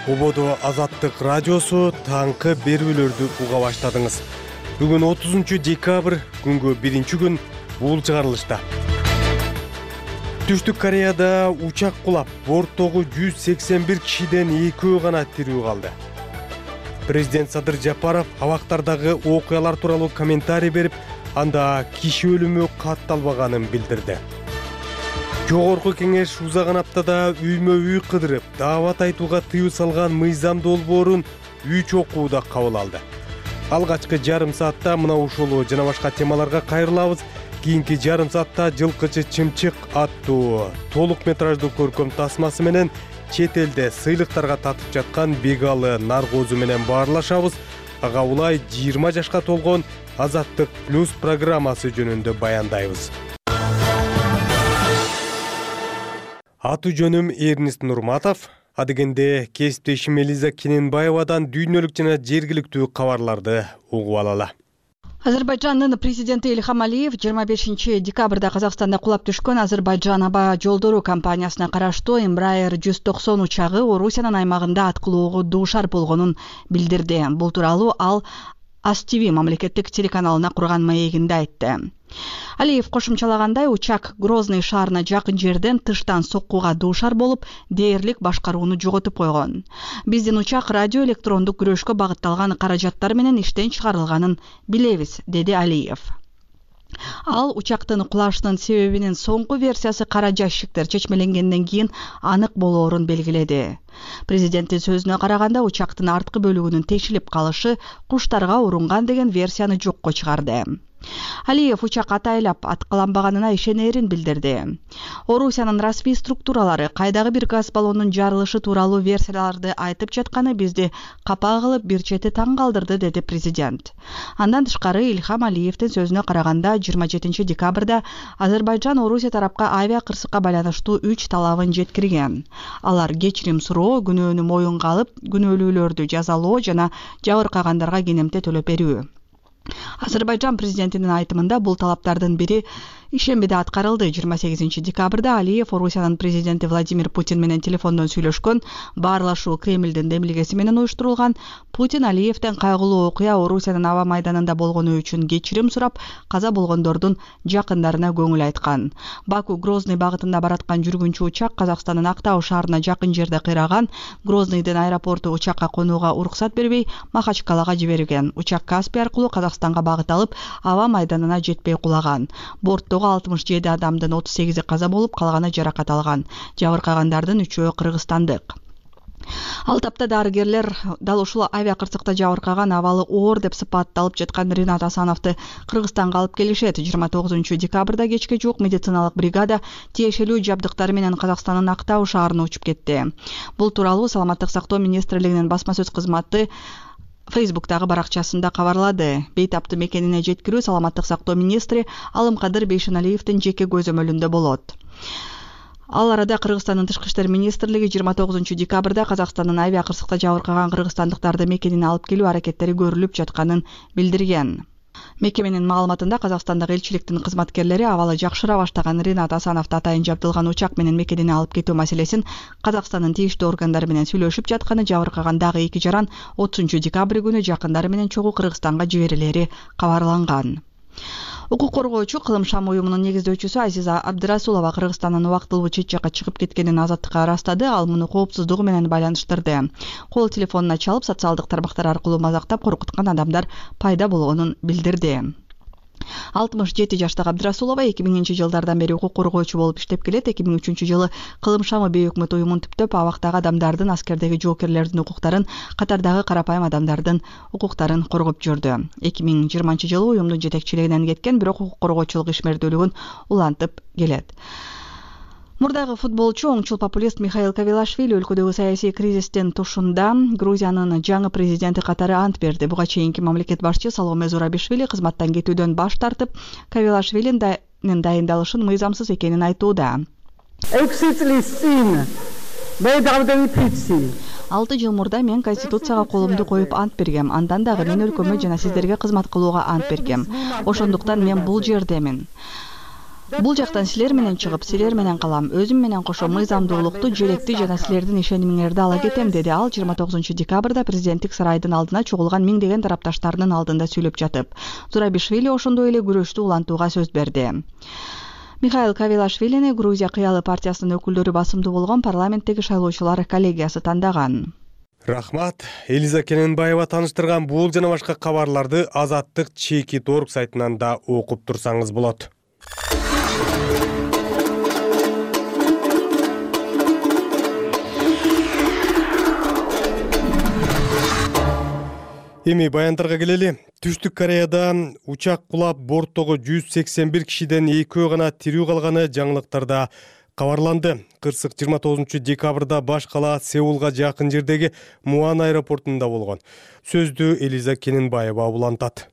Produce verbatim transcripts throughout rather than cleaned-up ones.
Ободо Азаттык радиосу таңкы берүүлөрдү уга баштадыңыз. Бүгүн отузунчу декабрь, күнгө биринчи күн, бул чыгарылышта. Түштүк Кореяда учак кулап, борттогу жүз сексен бир кишиден экөө гана тирүү калды. Президент Садыр Жапаров абактардагы окуялар тууралуу комментарий берип, анда киши өлүмү катталбаганын билдирди. Жогорку кеңеш узаган аптада үймө-үй кыдырып, даават айтууга тыюу салган мыйзам долбоорун үч окууда кабыл алды. Алгачкы жарым саатта мына ушул жана башка темаларга кайрылабыз. Кийинки жарым саатта Жылкычы чымчык аттуу толук метраждуу көркөм тасмасы менен чет элде сыйлыктарга татып жаткан Бегалы Наргозу менен баарлашабыз. Ага улай жыйырма жашка толгон Азаттык плюс программасы жөнүндө баяндайбыз. Аты жөнүм Эрнист Нурматов. Адегенде кесиптешим Элиза Кененбаевадан дүйнөлүк жана жергиликтүү кабарларды угуп алалы. Азербайжандын президенти Ильхам Алиев жыйырма бешинчи декабрда Казакстанда кулап түшкөн Азербайжан аба жолдору компаниясына караштуу Embraer жүз токсон учагы Орусиянын аймагында аткылоого дуушар болгонун билдирди. Бул тууралуу ал Ас Ти Ви мамлекеттик телеканалына курган маегинде айтты. Алиев кошумчалагандай, учак Грозный шаарына жакын жерден тыштан соккуга дуушар болуп, дээрлик башкарууну жоготуп койгон. Биздин учак радио электрондук күрөшкө багытталган каражаттар менен иштен чыгарылганын билебиз, деди Алиев. Ал учактын кулашынын себебинин соңку версиясы кара жашиктер чечмеленгенден кийин анык болоорун белгиледи. Президенттин сөзүнө караганда, учактын арткы бөлүгүнүн тешилип калышы куштарга урунган деген версияны жокко чыгарды. Алиев учак атайлап аткаланбаганына ишенерин билдирди. Орусиянын расмий структуралары кайдагы бир газ баллонунун жарылышы тууралуу версияларды айтып жатканы бизди капа кылып бир чети таң калтырды, деди президент. Андан тышкары Ильхам Алиевдин сөзүнө караганда, жыйырма жетинчи декабрда Азербайжан Орусия тарапка авиа кырсыкка байланыштуу үч талабын жеткирген. Алар кечирим суроо, күнөөнү моюнга алып, күнөөлүүлөрдү жазалоо жана жабыркагандарга кенемте төлөп берүү. Азербайжан президентинин айтымында бул талаптардын бири ишембиде аткарылды. жыйырма сегизинчи декабрда Алиев Орусиянын президенти Владимир Путин менен телефондон сүйлөшкөн. Баарлашуу Кремлдин демилгеси менен уюштурулган. Путин Алиевден кайгылуу окуя Орусиянын аба майданында болгону үчүн кечирим сурап, каза болгондордун жакындарына көңүл айткан. Баку Грозный багытында бараткан жүргүнчү учак Казакстандын Актау шаарына жакын жерде кыйраган. Грозныйдын аэропорту учакка конууга уруксат бербей, Махачкалага жиберилген. Учак Каспий аркылуу Казакстанга багыт алып, аба майданына жетпей кулаган. Борттогу алтымыш жети адамдын отуз сегизи каза болуп, калганы жаракат алган. Жабыркагандардын үчөө кыргызстандык. Ал тапта дарыгерлер дал ушул авиа кырсыкта жабыркаган абалы оор деп сыпатталып жаткан Ринат Асановду Кыргызстанга алып келишет. жыйырма тогузунчу декабрда кечке жуук медициналык бригада тиешелүү жабдыктары менен Казакстандын Актау шаарына учуп кетти. Бул тууралуу Саламаттык сактоо министрлигинин басма сөз кызматы Фейсбуктагы баракчасында кабарлады. Бейтапты мекенине жеткирүү Саламаттык сактоо министри Алымкадыр Бейшеналиевдин жеке көзөмөлүндө болот. Ал арада Кыргызстандын тышкы иштер министрлиги жыйырма тогузунчу декабрда Казакстандын авиа кырсыкта жабыркаган кыргызстандыктарды мекенине алып келүү аракеттери көрүлүп жатканын билдирген. Мекеменин маалыматында Казакстандагы элчиликтин кызматкерлери абалы жакшыра баштаган Ринат Асановду атайын жабдылган учак менен мекенине алып кетүү маселесин Казакстандын тийиштүү органдары менен сүйлөшүп жатканы, жабыркаган дагы эки жаран отузунчу декабрь күнү жакындары менен чогуу Кыргызстанга жиберилери кабарланган. Укук коргоочу Кылым Шам уюмунун негиздөөчүсү Азиза Абдырасулова Кыргызстандын убактылуу чет жакка чыгып кеткенин Азаттыкка ырастады. Ал муну коопсуздугу менен байланыштырды. Кол телефонуна чалып, социалдык тармактар аркылуу мазактап коркуткан адамдар пайда болгонун билдирди. алтымыш жети жаштагы Абдырасулова эки миңинчи жылдардан бери укук коргоочу болуп иштеп келет. эки миң үчүнчү жылы Кылым Шамы бейөкмөт уюмун түптөп, абактагы адамдардын, аскердеги жоокерлердин укуктарын, катардагы карапайым адамдардын укуктарын коргоп жүрдү. эки миң жыйырманчы жылы уюмдун жетекчилигинен кеткен, бирок укук коргоочулук ишмердүүлүгүн улантып келет. Мурдагы футболчу, оңчул популист Михаил Кавилашвили өлкөдөгү саясий кризистин тушунда Грузиянын жаңы президенти катары ант берди. Буга чейинки мамлекет башчы Саломе Зурабишвили кызматтан кетүүдөн баш тартып, Кавилашвилинин дайындалышын мыйзамсыз экенин айтууда. алты жыл мурда мен Конституцияга колумду коюп ант бергем. Андан дагы мен өлкөмө жана сиздерге кызмат кылууга ант бергем. Ошондуктан мен бул жердемин. Бул жактан силер менен чыгып, силер менен калам. Өзүм менен кошо мыйзамдуулукту, желекти жана силердин ишенимиңерди ала кетем, деди ал жыйырма тогузунчу декабрда президенттик сарайдын алдына чогулган миңдеген тарапташтарынын алдында сөйлөп жатып. Зурабишвили ошондой эле күрөштү улантууга сөз берди. Михаил Кавилашвилини Грузия кыялы партиясынын өкүлдөрү басымдуу болгон парламенттеги шайлоочулар коллегиясы тандаган. Рахмат. Элиза Кененбаева тааныштырган бул жана башка кабарларды Азаттык чеки точка орг сайтынан да окуп турсаңыз болот. Эми баяндарга келели. Түштүк Кореяда учак кулап, борттогу жүз сексен бир кишиден экөө гана тирүү калганы жаңылыктарда кабарланды. Кырсык жыйырма тогузунчу декабрда баш кала Сеулга жакын жердеги Муан аэропортунда болгон. Сөздү Элиза Кененбаева улантат.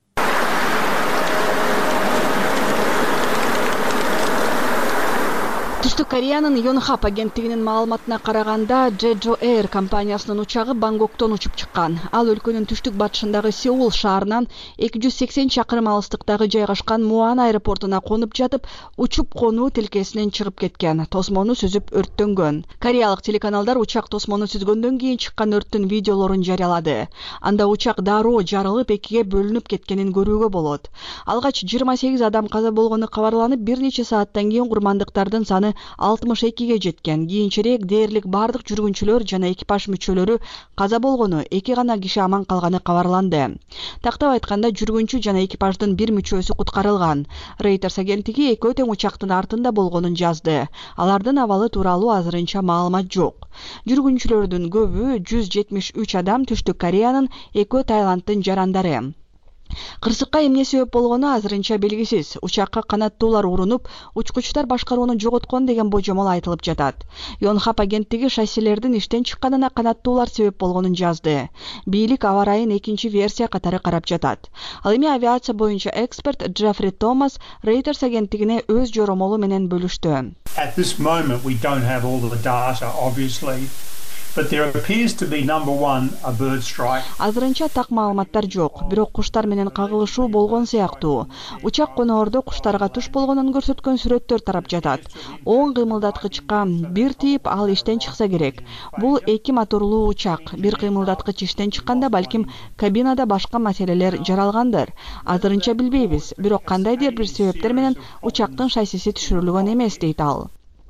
Түштүк Кореянын Yonhap агенттигинин маалыматына караганда, Jeju Air компаниясынын учагы Бангкоктон учуп чыккан. Ал өлкөнүн түштүк батышындагы Сеул шаарынан эки жүз сексен чакырым алыстыктагы жайгашкан Муан аэропортуна конуп жатып, учуп конуу тилкесинен чыгып кеткен. Тосмону сүзүп өрттөнгөн. Кореялык телеканалдар учак тосмону сүзгөндөн кийин чыккан өрттүн видеолорун жарыялады. Анда учак дароо жарылып, экиге бөлүнүп кеткенин көрүүгө болот. Алгач жыйырма сегиз адам каза болгону кабарланып, бир нече сааттан кийин курмандыктардын саны алтымыш экиге жеткен. Кийинчерээк дээрлик бардык жүргүнчүлөр жана экипаж мүчөлөрү каза болгону, эки гана киши аман калганы кабарланды. Тактап айтканда, жүргүнчү жана экипаждын бир мүчөсү куткарылган. Reuters агенттиги экөө тең учактын артында болгонун жазды. Алардын абалы тууралуу азырынча маалымат жок. Жүргүнчүлөрдүн көбү жүз жетимиш үч адам Түштүк Кореянын, экөө Таиланддын жарандары. Кырсыкка эмне себеп болгону азырынча белгисиз. Учакка канаттуулар урунуп, учкучтар башкарууну жоготкон деген божомол айтылып жатат. Yonhap агенттиги шассилердин иштен чыкканына канаттуулар себеп болгонун жазды. Бийлик аба ырайын экинчи версия катары карап жатат. Ал эми авиация боюнча эксперт Джеффри Томас Reuters агенттигине өз жоромолу менен бөлүштү. At this moment we don't have all the data, obviously. But there appears to be number one a bird strike. Азырынча так маалыматтар жок, бирок куштар менен кагылышуу болгон сыяктуу. Учак коноордо куштарга туш болгонун көрсөткөн сүрөттөр тарап жатат. Оң кыймылдаткычка бир тийип, ал иштен чыкса керек. Бул эки моторлуу учак. Бир кыймылдаткыч иштен чыкканда балким кабинада башка маселелер жаралгандыр. Азырынча билбейбиз, бирок кандайдыр бир себептер менен учактын шассиси түшүрүлгөн эмес, дейт ал.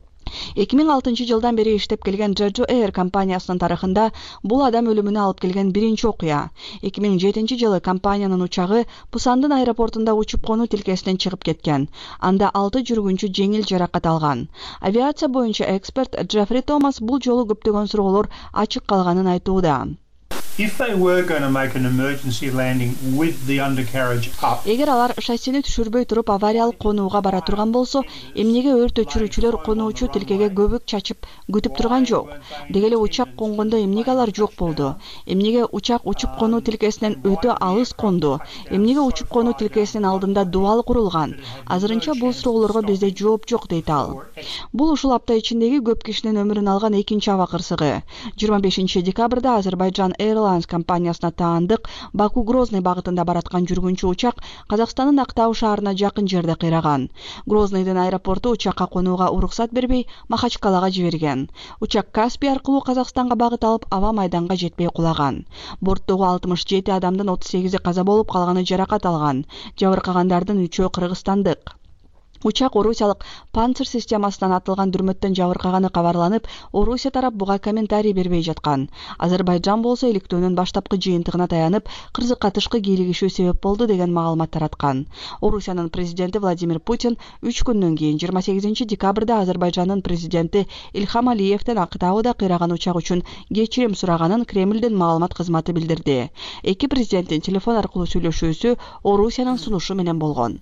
эки миң алтынчы жылдан бери иштеп келген Jeju Air компаниясынын тарыхында бул адам өлүмүнө алып келген биринчи окуя. эки миң жетинчи жылы компаниянын учагы Пусандын аэропортунда учуп конуу тилкесинен чыгып кеткен. Анда алты жүргүнчү жеңил жаракат алган. Авиация боюнча эксперт Джеффри Томас бул жолу көптөгөн суроолор ачык калганын айтууда. If they were going to make an emergency landing with the undercarriage up. Эгер алар шассини түшүрбөй туруп авариялык конууга бара турган болсо, эмнеге өрт өчүрүүчүлөр конуучу тилкеге көбүк чачып күтүп турган жок? Деги эле учак конгондо эмнеге алар жок болду? Эмнеге учак учуп конуу тилкесинен өтө алыс конду? Эмнеге учуп конуу тилкесинин алдында дубал курулган? Азырынча бул суроолорго бизде жооп жок, дейт ал. Бул ушул апта ичиндеги көп кишинин өмүрүн алган экинчи аба кырсыгы. жыйырма бешинчи декабрда Азербайджан Airlines компаниясына таандык Баку-Грозный багытында бараткан жүргүнчү учак Казакстандын Актау шаарына жакын жерде кыйраган. Грознойдун аэропорту учакка конууга уруксат бербей, Махачкалага жиберген. Учак Каспий аркылуу Казакстанга багыт алып, аба майданга жетпей кулаган. Борттогу алтымыш жети адамдын отуз сегизи каза болуп, калганы жаракат алган. Жабыркагандардын үчөө кыргызстандык. Учак Орусиялык Панцир системасынан атылган дүрмөттөн жабыркаганы кабарланып, Орусия тарап буга комментарий бербей жаткан. Азербайджан болсо иликтөөнүн баштапкы жыйынтыгына таянып, кырсыкка тышкы кийлигишүү себеп болду деген маалымат тараткан. Орусиянын президенти Владимир Путин үч күндөн кийин жыйырма сегизинчи декабрда Азербайджандын президенти Ильхам Алиевден Актауда кыйраган учак үчүн кечирим сураганын Кремлдин маалымат кызматы билдирди. Эки президенттин телефон аркылуу сүйлөшүүсү Орусиянын сунушу менен болгон.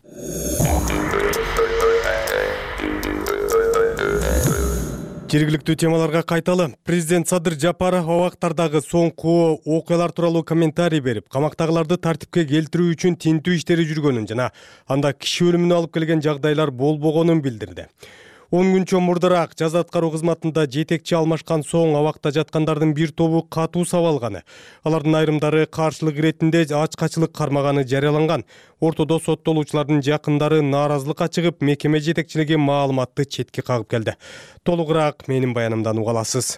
Жергиликтүү темаларга кайталы. Президент Садыр Жапаров абактардагы соңку окуялар тууралуу комментарий берип, камактагыларды тартипке келтирүү үчүн тинтүү иштери жүргөнүн жана анда киши өлүмүнө алып келген жагдайлар болбогонун билдирди. он күнчө мурдараак жаза аткаруу кызматында жетекчи алмашкан соң абакта жаткандардын бир тобу катуу сабалганы. Алардын айрымдары каршылык иретинде ачкачылык кармаганы жарыяланган. Ортодо соттолуучулардын жакындары нааразылыкка чыгып, мекеме жетекчилиги маалыматты четке кагып келди. Толугураак менин баянымдан уга аласыз.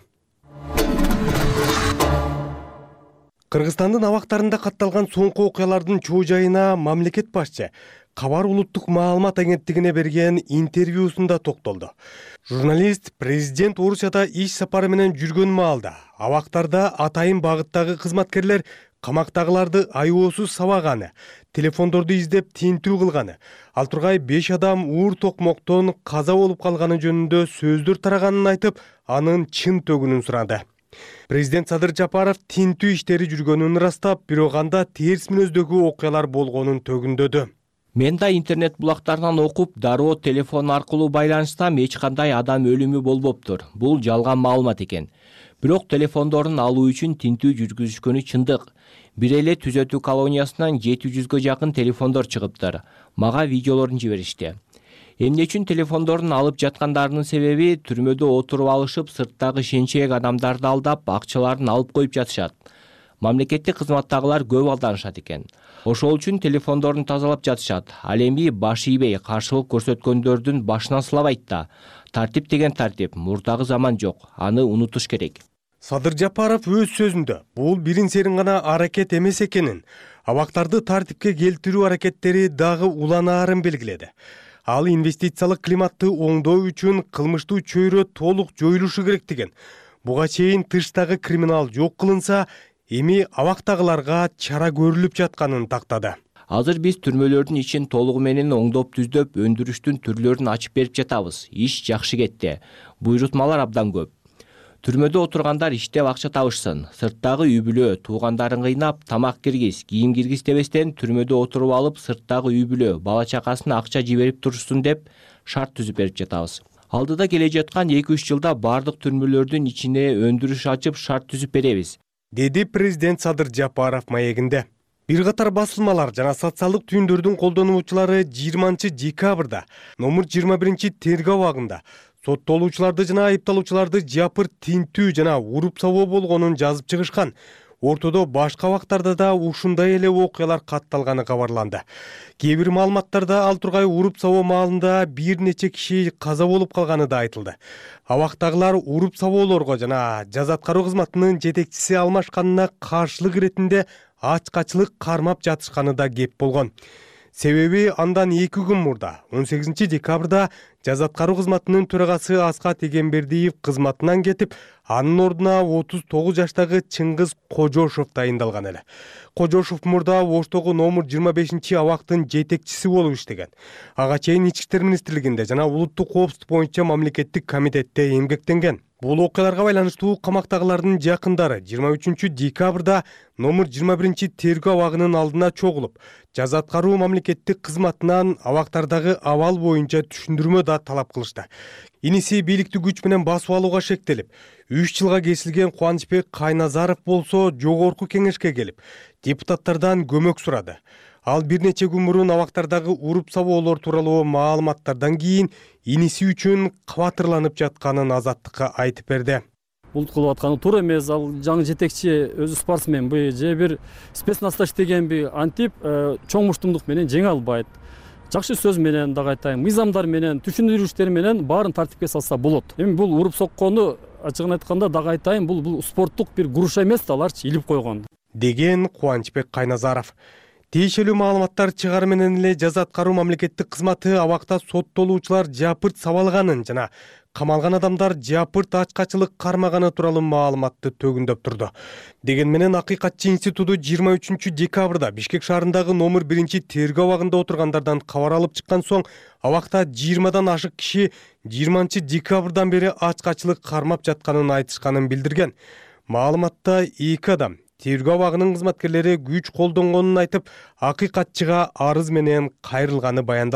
Кыргызстандын абактарында катталган соңку окуялардын чоо жайына мамлекет башчы Кабар улуттук маалымат агенттигине берген интервьюсунда токтолду. Журналист президент Орусияда иш сапары менен жүргөн маалда абактарда атайын багыттагы кызматкерлер камактагыларды айоосуз сабаганы, телефондорду издеп тинтүү кылганы, ал тургай беш адам уур токмоктон каза болуп калганы жөнүндө сөздөр тараганын айтып, анын чын төгүнүн сурады. Президент Садыр Жапаров тинтүү иштери жүргөнүн ырастап, бирок анда терс мүнөздөгү окуялар болгонун төгүндөдү. Мен да интернет булактарынан окуп, дароо телефон аркылуу байланышсам эч кандай адам өлүмү болбоптур. Бул жалган маалымат экен. Бирок телефондорун алуу үчүн тинтүү жүргүзүшкөнү чындык. Бир эле түзөтүү колониясынан жети жүзгө жакын телефондор чыгыптыр. Мага видеолорун жиберишти. Эмне үчүн телефондорун алып жаткандарынын себеби түрмөдө отуруп алышып, сырттагы шенчеек адамдарды алдап, акчаларын алып коюп жатышат. Мамлекеттик кызматтагылар көп алданышат экен. Ошол үчүн телефондорун тазалап жатышат. Ал эми баш ийбей каршылык көрсөткөндөрдүн башынан сылабайт да. Тартип деген тартип, мурдагы заман жок. Аны унутуш керек. Садыр Жапаров өз сөзүндө бул бирин серин гана аракет эмес экенин, абактарды тартипке келтирүү аракеттери дагы уланаарын белгиледи. Ал инвестициялык климатты оңдоо үчүн кылмыштуу чөйрө толук жоюлушу керек деген. Буга чейин тыштагы криминал жок кылынса, эми абактагыларга чара көрүлүп жатканын тактады. Азыр биз түрмөлөрдүн ичин толугу менен оңдоп түздөп, өндүрүштүн түрлөрүн ачып берип жатабыз. Иш жакшы кетти. Буйрутмалар абдан көп. Түрмөдө отургандар иштеп акча табышсын. Сырттагы үй бүлө, туугандарын кыйнап, тамак киргиз, кийим киргиз дебестен түрмөдө отуруп алып, сырттагы үй бүлө, бала чакасына акча жиберип турушсын деп шарт түзүп берип жатабыз. Алдыда келе жаткан эки үч жылда бардык түрмөлөрдүн ичине өндүрүш ачып шарт түзүп беребиз, деди президент Садыр Жапаров маегинде. Бир катар басылмалар жана социалдык түйүндөрдүн колдонуучулары жыйырманчы декабрда номер жыйырма биринчи тергөө абагында соттолуучуларды жана айыпталуучуларды жапыр тинтүү жана уруп сабоо болгонун жазып чыгышкан. Ортодо башка абактарда да ушундай эле окуялар катталганы кабарланды. Кээ бир маалыматтарда ал тургай уруп сабоо маалында бир нече киши каза болуп калганы да айтылды. Абактагылар уруп сабоолорго жана жаза аткаруу кызматынын жетекчиси алмашканына каршылык иретинде ачкачылык кармап жатышканы да кеп болгон. Себеби андан эки күн мурда он сегизинчи декабрда жаза аткаруу кызматынын төрагасы Аскат Эгембердиев кызматынан кетип, анын ордуна отуз тогуз жаштагы Чыңгыз Кожошов дайындалган эле. Кожошов мурда Оштогу номер жыйырма бешинчи абактын жетекчиси болуп иштеген. Ага чейин Ички иштер министрлигинде жана улуттук коопсуздук боюнча мамлекеттик комитетте эмгектенген. Бул окуяларга байланыштуу камактагылардын жакындары жыйырма үчүнчү декабрда номер жыйырма биринчи тергөө абагынын алдына чогулуп, жаза аткаруу мамлекеттик кызматынан абактардагы абал боюнча түшүндүрмө да талап кылышты. Иниси бийликти күч менен басып алууга шектелип, үч жылга кесилген Кубанычбек Кайназаров болсо жогорку кеңешке келип, депутаттардан көмөк сурады. Ал бир нече күн мурун абактардагы уруп сабоолор тууралуу маалыматтардан кийин иниси үчүн кабатырланып жатканын Азаттыкка айтып берди. Бул кылып атканы туура эмес. Ал жаңы жетекчи өзү спортсменби же бир спецназда иштегенби, антип чоң муштумдук менен жеңе албайт. Жакшы сөз менен дагы айтайын, мыйзамдар менен, түшүндүрүштөр менен баарын тартипке салса болот. Эми бул уруп соккону ачыгын айтканда дагы айтайын, бул бул спорттук бир груша эмес да, аларчы илип койгон, деген Кубанычбек Кайназаров. Тиешелүү маалыматтар чыгары менен эле жаза аткаруу мамлекеттик кызматы абакта соттолуучулар жапырт сабалганын жана камалган адамдар жапырт ачкачылык кармаганы тууралуу маалыматты төгүндөп турду. Деген менен Акыйкатчы институту жыйырма үчүнчү декабрда Бишкек шаарындагы номер биринчи тергөө абагында отургандардан кабар алып чыккан соң, абакта жыйырмадан ашык киши жыйырманчы декабрдан бери ачкачылык кармап жатканын айтышканын билдирген. Маалыматта эки адам тергөө абагынын кызматкерлери күч колдонгонун айтып, Акыйкатчыга арыз менен кайрылганы баяндалган.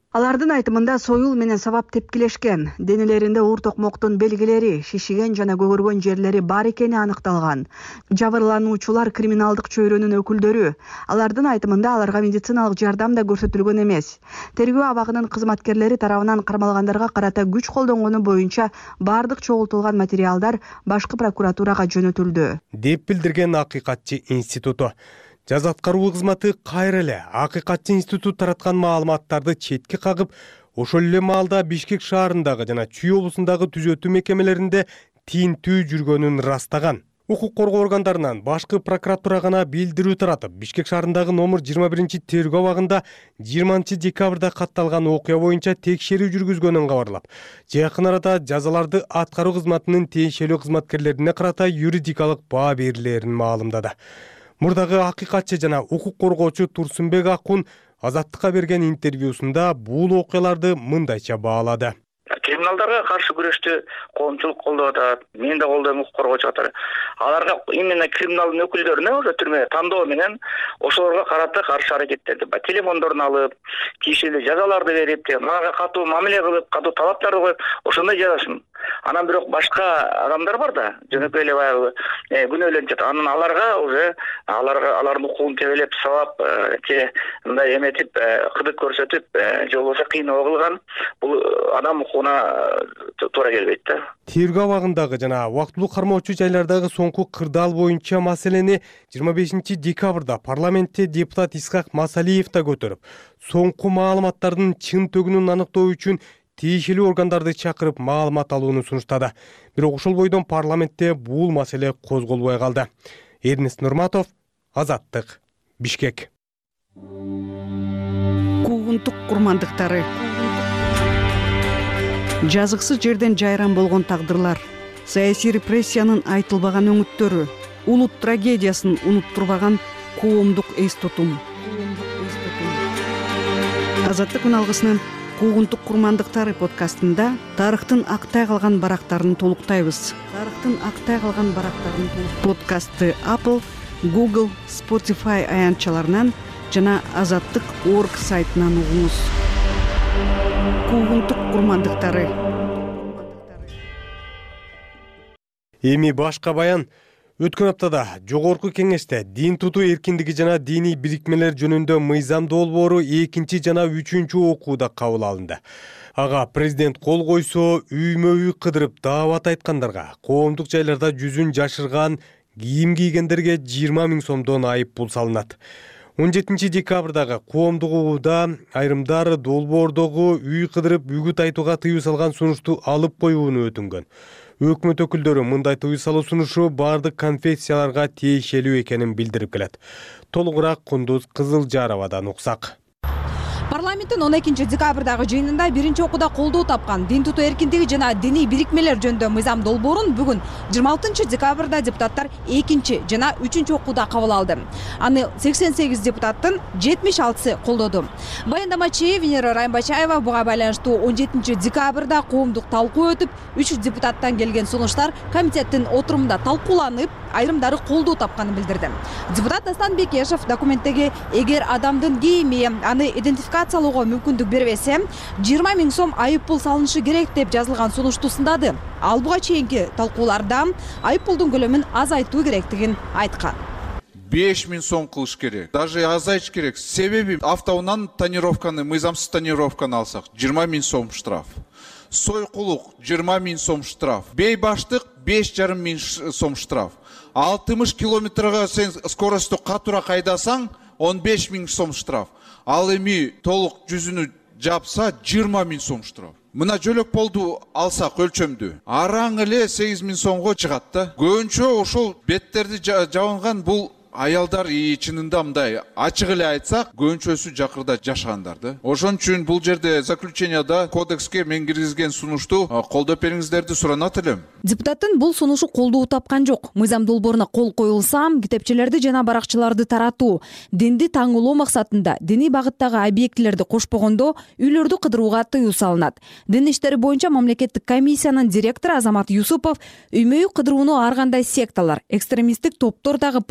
Алардын айтымында союл менен сабап тепкилешкен, денелеринде уур токмоктун белгилери, шишиген жана көгөргөн жерлери бар экени аныкталган. Жабырлануучулар криминалдык чөйрөнүн өкүлдөрү. Алардын айтымында аларга медициналык жардам да көрсөтүлгөн эмес. Тергөө абагынын кызматкерлери тарабынан кармалгандарга карата күч колдонгону боюнча бардык чогултулган материалдар башкы прокуратурага жөнөтүлдү, деп билдирген Акыйкатчы институту. Жаз аткаруу кызматы кайра эле Акыйкатчы институт тараткан маалыматтарды четке кагып, ошол эле маалда Бишкек шаарындагы жана Чүй облусундагы түзөтүү мекемелеринде тинтүү жүргөнүн ырастаган. Укук коргоо органдарынан башкы прокуратура гана билдирүү таратып, Бишкек шаарындагы номер жыйырма биринчи тергөө абагында жыйырманчы декабрда катталган окуя боюнча текшерүү жүргүзгөнүн кабарлап, жакын арада жазаларды аткаруу кызматынын тиешелүү кызматкерлерине карата юридикалык баа берилерин маалымдады. Мурдагы Акыйкатчы жана укук коргоочу Турсунбек Акун Азаттыкка берген интервьюсунда бул окуяларды мындайча баалады. Криминалдарга каршы күрөштү коомчулук колдоп атат, мен да колдойм, укук коргоочу катары. Аларга именно криминалдын өкүлдөрүнө уже түрмө тандоо менен ошолорго карата каршы аракеттерди, телефондорун алып, тиешелүү жазаларды берип, аларга катуу мамиле кылып, катуу талаптарды коюп, ошондой жазашым. Анан бирок башка адамдар бар да, жөнөкөй эле баягы күнөөлөнүп, анан аларга уже аларга алардын укугун тебелеп, сабап, же мындай эметип, кыдык көрсөтүп, же болбосо кыйноо кылган, бул адам укугуна туура келбейт да. Тергөө абагындагы жана убактылуу кармоочу жайлардагы соңку кырдаал боюнча маселени жыйырма бешинчи декабрда парламентте депутат Исхак Масалиев да көтөрүп, соңку маалыматтардын чын төгүнүн аныктоо үчүн тиешелүү органдарды чакырып маалымат алууну сунуштады. Бирок ошол бойдон парламентте бул маселе козголбой калды. Эрнест Нурматов, Азаттык, Бишкек. Куугунтук курмандыктары. Жазыксыз жерден жайран болгон тагдырлар, саясий репрессиянын айтылбаган өңүттөрү, улут трагедиясын унуттурбаган коомдук эс тутум. Азаттык күн алгысынын Куугунтук курмандыктары подкастында тарыхтын актай калган барактарын толуктайбыз. Тарыхтын актай калган барактарын подкастты Apple, Google, Spotify аянтчаларынан жана азаттык точка орг сайтынан угуңуз. Куугунтук курмандыктары. Эми башка баян. Өткөн аптада Жогорку Кеңеште дин тутуу эркиндиги жана диний бирикмелер жөнүндө мыйзам долбоору экинчи жана үчүнчү окууда кабыл алынды. Ага президент кол койсо, үймө-үй кыдырып даават айткандарга, коомдук жайларда жүзүн жашырган кийим кийгендерге жыйырма миң сомдон айып пул салынат. он жетинчи декабрдагы коомдук угууда айрымдар долбоордогу үй кыдырып үгүт айтууга тыюу салган сунушту алып коюуну өтүнгөн. Өкмөт өкүлдөрү мындай тыюу салуу сунушу бардык конфессияларга тиешелүү экенин билдирип келет. Толугураак Кундуз Кызылжаровадан уксак. Парламенттин он экинчи декабрдагы жыйынында биринчи окууда колдоо тапкан дин тутуу эркиндиги жана диний бирикмелер жөнүндө мыйзам долбоорун бүгүн жыйырма алтынчы декабрда депутаттар экинчи жана үчүнчү окууда кабыл алды. Аны сексен сегиз депутаттын жетимиш алтысы колдоду. Баяндамачы Венера Раймбачаева буга байланыштуу он жетинчи декабрда коомдук талкуу өтүп, үч депутаттан келген сунуштар комитеттин отурумунда талкууланып, айрымдары колдоо тапканын билдирди. Депутат Дастан Бекешев документтеги эгер адамдын кийими аны идентификациялоого мүмкүндүк бербесе, жыйырма миң сом айып пул салынышы керек деп жазылган сунушту сындады. Ал буга чейинки талкууларда айып пулдун көлөмүн азайтуу керектигин айткан. беш миң сом кылыш керек. Даже азайтыш керек. Себеби автоунан тонировканы, мыйзамсыз тонировканы алсак, жыйырма миң сом штраф. Сойкулук жыйырма миң сом штраф. Бейбаштык беш жарым миң сом штраф. алтымыш километрга сен скоросту катуураак айдасаң, он беш миң сом штраф. Ал эми толук жүзүнү жапса жыйырма миң сом штраф. Мына жөлөк болду алсак өлчөмдү. Араң эле сегиз миң сомго чыгат да. Көбүнчө ошол беттерди жабынган бул аялдар чынында мындай ачык эле айтсак, көбүнчөсү жакырда жашагандар да. Ошон үчүн бул жерде заключенияда кодекске мен киргизген сунушту колдоп бериңиздерди суранат элем. Депутаттын бул сунушу колдоо тапкан жок. Мыйзам долбооруна кол коюлса, китепчелерди жана баракчыларды таратуу, динди таңылоо максатында диний багыттагы объектилерди кошпогондо үйлөрдү кыдырууга тыюу салынат. Дин иштери боюнча мамлекеттик комиссиянын директору Азамат Юсупов үймө-үй кыдырууну ар кандай секталар, экстремисттик топтор дагы пайдаланып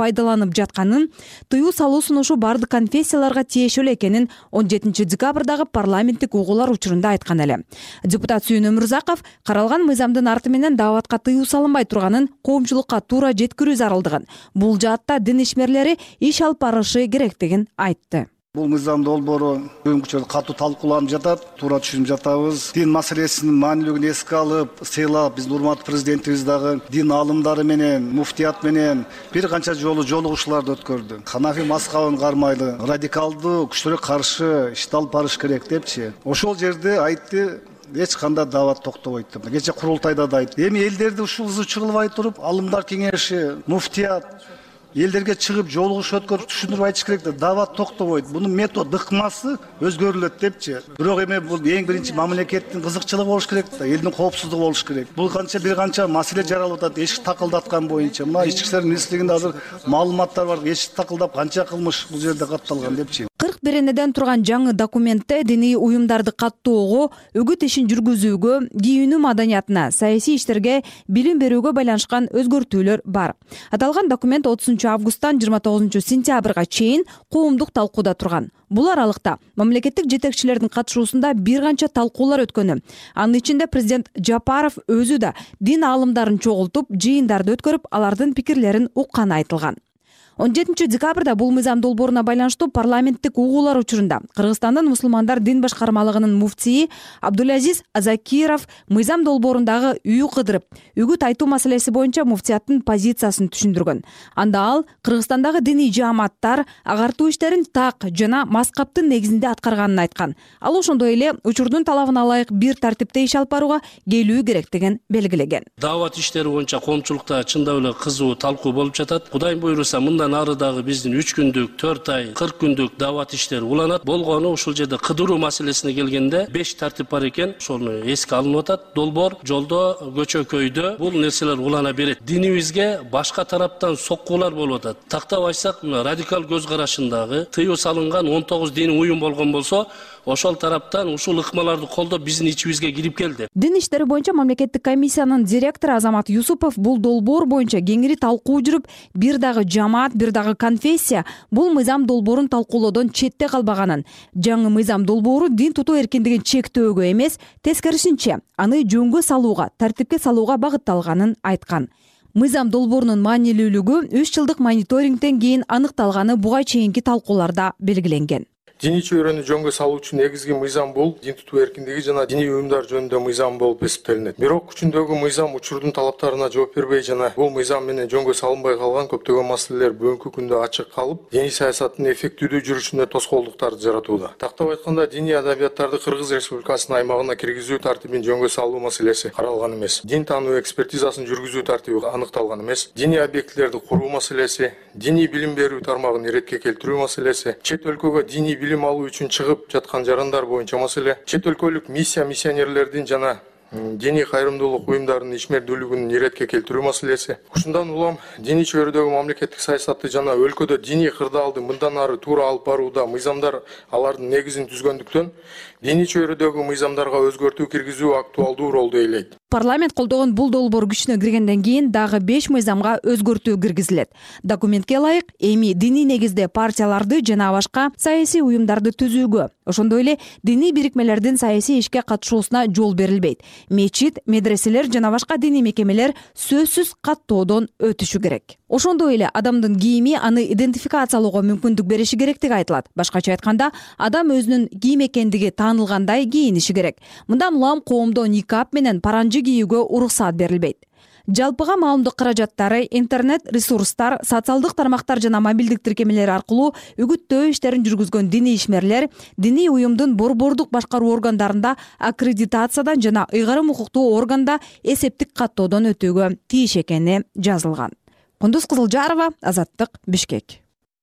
талкууланып жатканын, тыюу салуу сунушу бардык конфессияларга тиешелүү экенин он жетинчи декабрдагы парламенттик угуулар учурунда айткан эле. Депутат Сүйүн Өмүрзаков каралган мыйзамдын арты менен дааватка тыюу салынбай турганын, коомчулукка туура жеткирүү зарылдыгын, бул жаатта дин ишмерлери иш алып барышы керектигин айтты. Бул мыйзам долбоору бүгүнкү учурда катуу талкууланып жатат, туура түшүнүп жатабыз. Дин маселесинин маанилүүлүгүн эске алып, сыйлап, биздин урматтуу президентибиз дагы дин аалымдары менен, муфтият менен бир канча жолу жолугушууларды өткөрдү. Ханафи мазхабын кармайлы, радикалдуу күчтөргө каршы иш алып барыш керек депчи. Ошол жерде айтты, эч кандай даават токтобойт деп. Кече курултайда да айтты. Эми элдерди ушул чыгылбай туруп, алымдар кеңеши, муфтият элдерге чыгып жолугуш өткөрүп түшүндүрүп айтыш керек да, даават токтобойт. Бунун метод ыкмасы өзгөрүлөт депчи. Бирок эми бул эң биринчи мамлекеттин кызыкчылыгы болуш керек да, элдин коопсуздугу болуш керек. Бул канча бир канча маселе жаралып атат, эшик такылдаткан боюнча. Мына ички иштер министрлигинде азыр маалыматтар бар, эшик такылдап канча кылмыш бул жерде катталган депчи. кырк бир энеден турган жаңы документте диний уюмдарды каттоого, үгүт ишин жүргүзүүгө, кийинүү маданиятына, саясий иштерге, билим берүүгө байланышкан өзгөртүүлөр бар. Аталган документ отузунчу августтан жыйырма тогузунчу сентябрга чейин коомдук талкууда турган. Бул аралыкта мамлекеттик жетекчилердин катышуусунда бир канча талкуулар өткөнү. Анын ичинде президент Жапаров өзү да дин аалымдарын чогултуп, жыйындарды өткөрүп, алардын пикирлерин укканы айтылган. он жетинчи декабрда бул мыйзам долбооруна байланыштуу парламенттик угуулар учурунда Кыргызстандын мусулмандар дин башкармалыгынын муфтии Абдулазиз Азакиров мыйзам долбоорундагы үй кыдырып, үгүт айтуу маселеси боюнча муфтияттын позициясын түшүндүргөн. Анда ал Кыргызстандагы диний жааматтар агартуу иштерин так жана маскаптын негизинде аткарганын айткан. Ал ошондой эле учурдун талабына ылайык бир тартипте иш алып барууга келүү керектигин белгилеген. Даават иштери боюнча коомчулукта чындап эле кызуу талкуу болуп жатат. Кудайым буйруса мындан ары дагы биздин үч күндүк, төрт ай, кырк күндүк даават иштери уланат. Болгону ушул жерде кыдыруу маселесине келгенде беш тартип бар экен. Ошону эске алынып атат. Долбоор, жолдо, көчө көйдө бул нерселер улана берет. Динибизге башка тараптан соккуулар болуп атат. Тактап айтсак, радикал көз карашындагы тыюу салынган он тогуз диний уюм болгон болсо, ошол тараптан ушул ыкмаларды колдоп биздин ичибизге кирип келди. Дин иштери боюнча мамлекеттик комиссиянын директору Азамат Юсупов бул долбоор боюнча кеңири талкуу жүрүп, бир дагы жамаат, бир дагы конфессия бул мыйзам долбоорун талкуулоодон четте калбаганын, жаңы мыйзам долбоору дин тутуу эркиндигин чектөөгө эмес, тескерисинче аны жөнгө салууга, тартипке салууга багытталганын айткан. Мыйзам долбоорунун маанилүүлүгү үч жылдык мониторингден кийин аныкталганы буга чейинки талкууларда белгиленген. Диний чөйрөнү жөнгө салуучу негизги мыйзам бул дин тутуу эркиндиги жана диний уюмдар жөнүндө мыйзам болуп эсептелинет. Бирок күчүндөгү мыйзам учурдун талаптарына жооп бербей жана бул мыйзам менен жөнгө салынбай калган көптөгөн маселелер бүгүнкү күндө ачык калып, диний саясаттын эффективдүү жүрүшүнө тоскоолдуктарды жаратууда. Тактап айтканда, диний адабияттарды Кыргыз Республикасынын аймагына киргизүү тартибин жөнгө салуу маселеси каралган эмес. Дин таануу экспертизасын жүргүзүү тартиби аныкталган эмес. Диний объектилерди куруу маселеси, диний билим берүү тармагын иретке келтирүү маселеси, чет өлкөгө диний билим алуу үчүн чыгып жаткан жарандар боюнча маселе, чет өлкөлүк миссия миссионерлердин жана диний кайрымдуулук уюмдарынын ишмердүүлүгүн иретке келтирүү маселеси. Ушундан улам диний чөйрөдөгү мамлекеттик саясатты жана өлкөдө диний кырдаалды мындан ары туура алып барууда мыйзамдар алардын негизин түзгөндүктөн диний чөйрөдөгү мыйзамдарга өзгөртүү киргизүү актуалдуу ролду ээлейт. Парламент колдогон бул долбоор күчүнө киргенден кийин дагы беш мыйзамга өзгөртүү киргизилет. Документке ылайык эми диний негизде партияларды жана башка саясий уюмдарды түзүүгө, ошондой эле диний бирикмелердин саясий ишке катышуусуна жол берилбейт. Мечит, медреселер жана башка диний мекемелер сөзсүз каттоодон өтүшү керек. Ошондой эле адамдын кийими аны идентификациялоого мүмкүндүк бериши керектиги айтылат. Башкача айтканда, адам өзүнүн кийим экендиги таанылгандай кийиниши керек. Мындан улам коомдо никап менен паранжы кийүүгө уруксаат берилбейт. Жалпыга маалымдык каражаттары, интернет ресурстар, социалдык тармактар жана мобилдик тиркемелер аркылуу үгүттөө иштерин жүргүзгөн диний ишмерлер диний уюмдун борбордук башкаруу органдарында аккредитациядан жана ыйгарым укуктуу органда эсептик каттоодон өтүүгө тийиш экени жазылган. Кундуз Кызылжарова, Азаттык, Бишкек.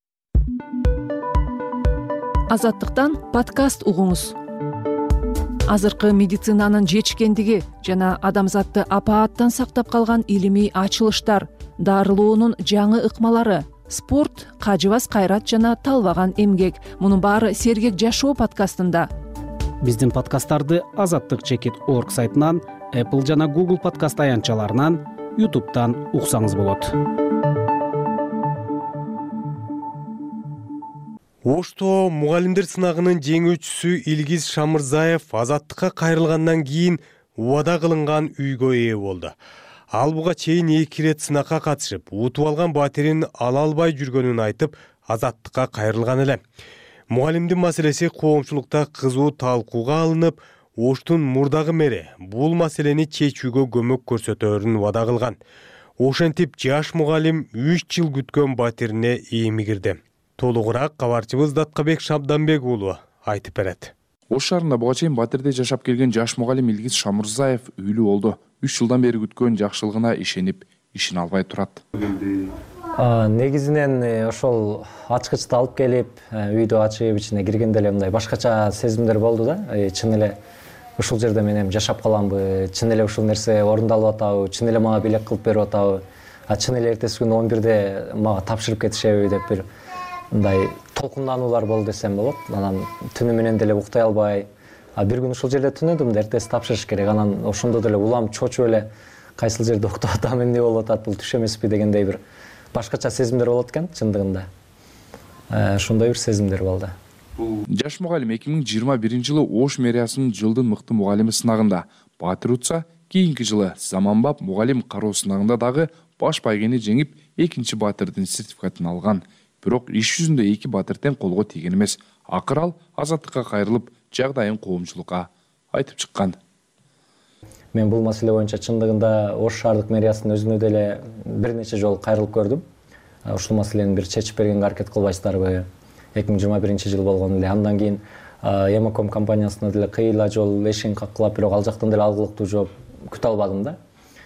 Азаттыктан подкаст угуңуз. Азыркы медицинанын жетишкендиги жана адамзатты апааттан сактап калган илимий ачылыштар, дарылоонун жаңы ыкмалары, спорт, кажыбас кайрат жана талбаган эмгек. Мунун баары Сергек жашоо подкастында. Биздин подкасттарды азаттык чекит орг сайтынан, Apple жана Google подкаст аянтчаларынан, YouTube'дан уксаңыз болот. Ошто мугалимдер сынагынын жеңүүчүсү Илгиз Шамырзаев азаттыкка кайрылгандан кийин убада кылынган үйгө ээ болду. Ал буга чейин эки ирет сынакка катышып, утуп алган батирин ала албай жүргөнүн айтып, азаттыкка кайрылган эле. Мугалимдин маселеси коомчулукта кызуу талкууга алынып, Оштун мурдагы мэри бул маселени чечүүгө көмөк көрсөтөөрүн убада кылган. Ошентип жаш мугалим үч жыл күткөн батирине эми кирди. Толугураак кабарчыбыз Даткабек Шабданбек уулу айтып берет. Ош шаарында буга чейин батирде жашап келген жаш мугалим Илгиз Шамырзаев үйлүү болду. үч жылдан бери күткөн жакшылыгына ишенип, ишин албай турат. Негизинен ошол ачкычты алып келип, үйдү ачып ичине киргенде эле мындай башкача сезимдер болду да. Чын эле ушул жерде мен эми жашап каламбы, чын эле ушул нерсе орундалып атабы, чын эле мага бийлик кылып берип атабы, а чын эле эртеси күнү он бирде мага тапшырып кетишеби деп бир мындай толкундануулар болду десем болот. Анан түнү менен деле уктай албай, а бир күн ушул жерде түнөдүм да, эртеси тапшырыш керек. Анан ошондо деле улам чочуп эле кайсыл жерде уктап атам, эмне болуп атат, бул түш эмеспи дегендей бир башкача сезимдер болот экен чындыгында. Ошондой бир сезимдер болду. Жаш мугалим эки миң жыйырма биринчи жылы Ош мэриясынын жылдын мыкты мугалими сынагында батир утса, кийинки жылы заманбап мугалим кароо сынагында дагы баш байгени жеңип, экинчи батирдин сертификатын алган. Бирок иш жүзүндө эки батир тең колго тийген эмес. Акыр ал азаттыкка кайрылып, жагдайын коомчулукка айтып чыккан. Мен бул маселе боюнча чындыгында Ош шаардык мэриясынын өзүнө деле бир нече жолу кайрылып көрдүм. Ушул маселени бир чечип бергенге аракет кылбайсыздарбы? эки миң жыйырма биринчи жыл болгон эле. Андан кийин Эмаком компаниясына деле кыйла жол эшигин каккылап, бирок ал жактан деле алгылыктуу жооп күтө албадым да.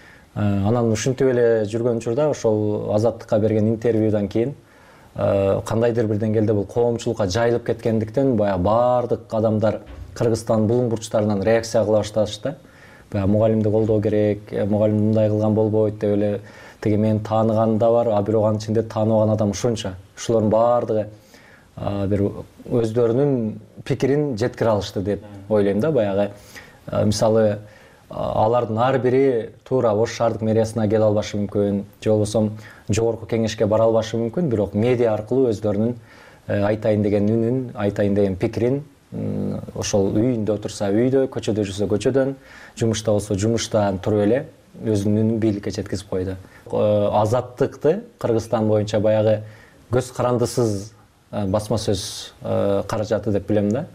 Анан ушинтип эле жүргөн учурда ошол азаттыкка берген интервьюдан кийин кандайдыр бир деңгээлде бул коомчулукка жайылып кеткендиктен баягы баардык адамдар Кыргызстан булуң бурчтарынан реакция кыла башташты. Баягы мугалимди колдоо керек, мугалим мындай кылган болбойт деп эле тиги мен тааныган да бар, а бирок анын ичинде тааныбаган адам ушунча. Ушулардын баардыгы бир өздөрүнүн пикирин жеткире алышты деп ойлойм да. Баягы мисалы алардын ар бири туура Ош шаардык мэриясына келе албашы мүмкүн, же болбосо жогорку кеңешке бара албашы мүмкүн, бирок медиа аркылуу өздөрүнүн айтайын деген үнүн, айтайын деген пикирин ошол үйүндө отурса үйдө, көчөдө жүрсө көчөдөн, жумушта болсо жумуштан туруп эле өзүнүн үнүн бийликке жеткизип койду. Азаттыкты Кыргызстан боюнча баягы көз карандысыз басма сөз каражаты деп билем да.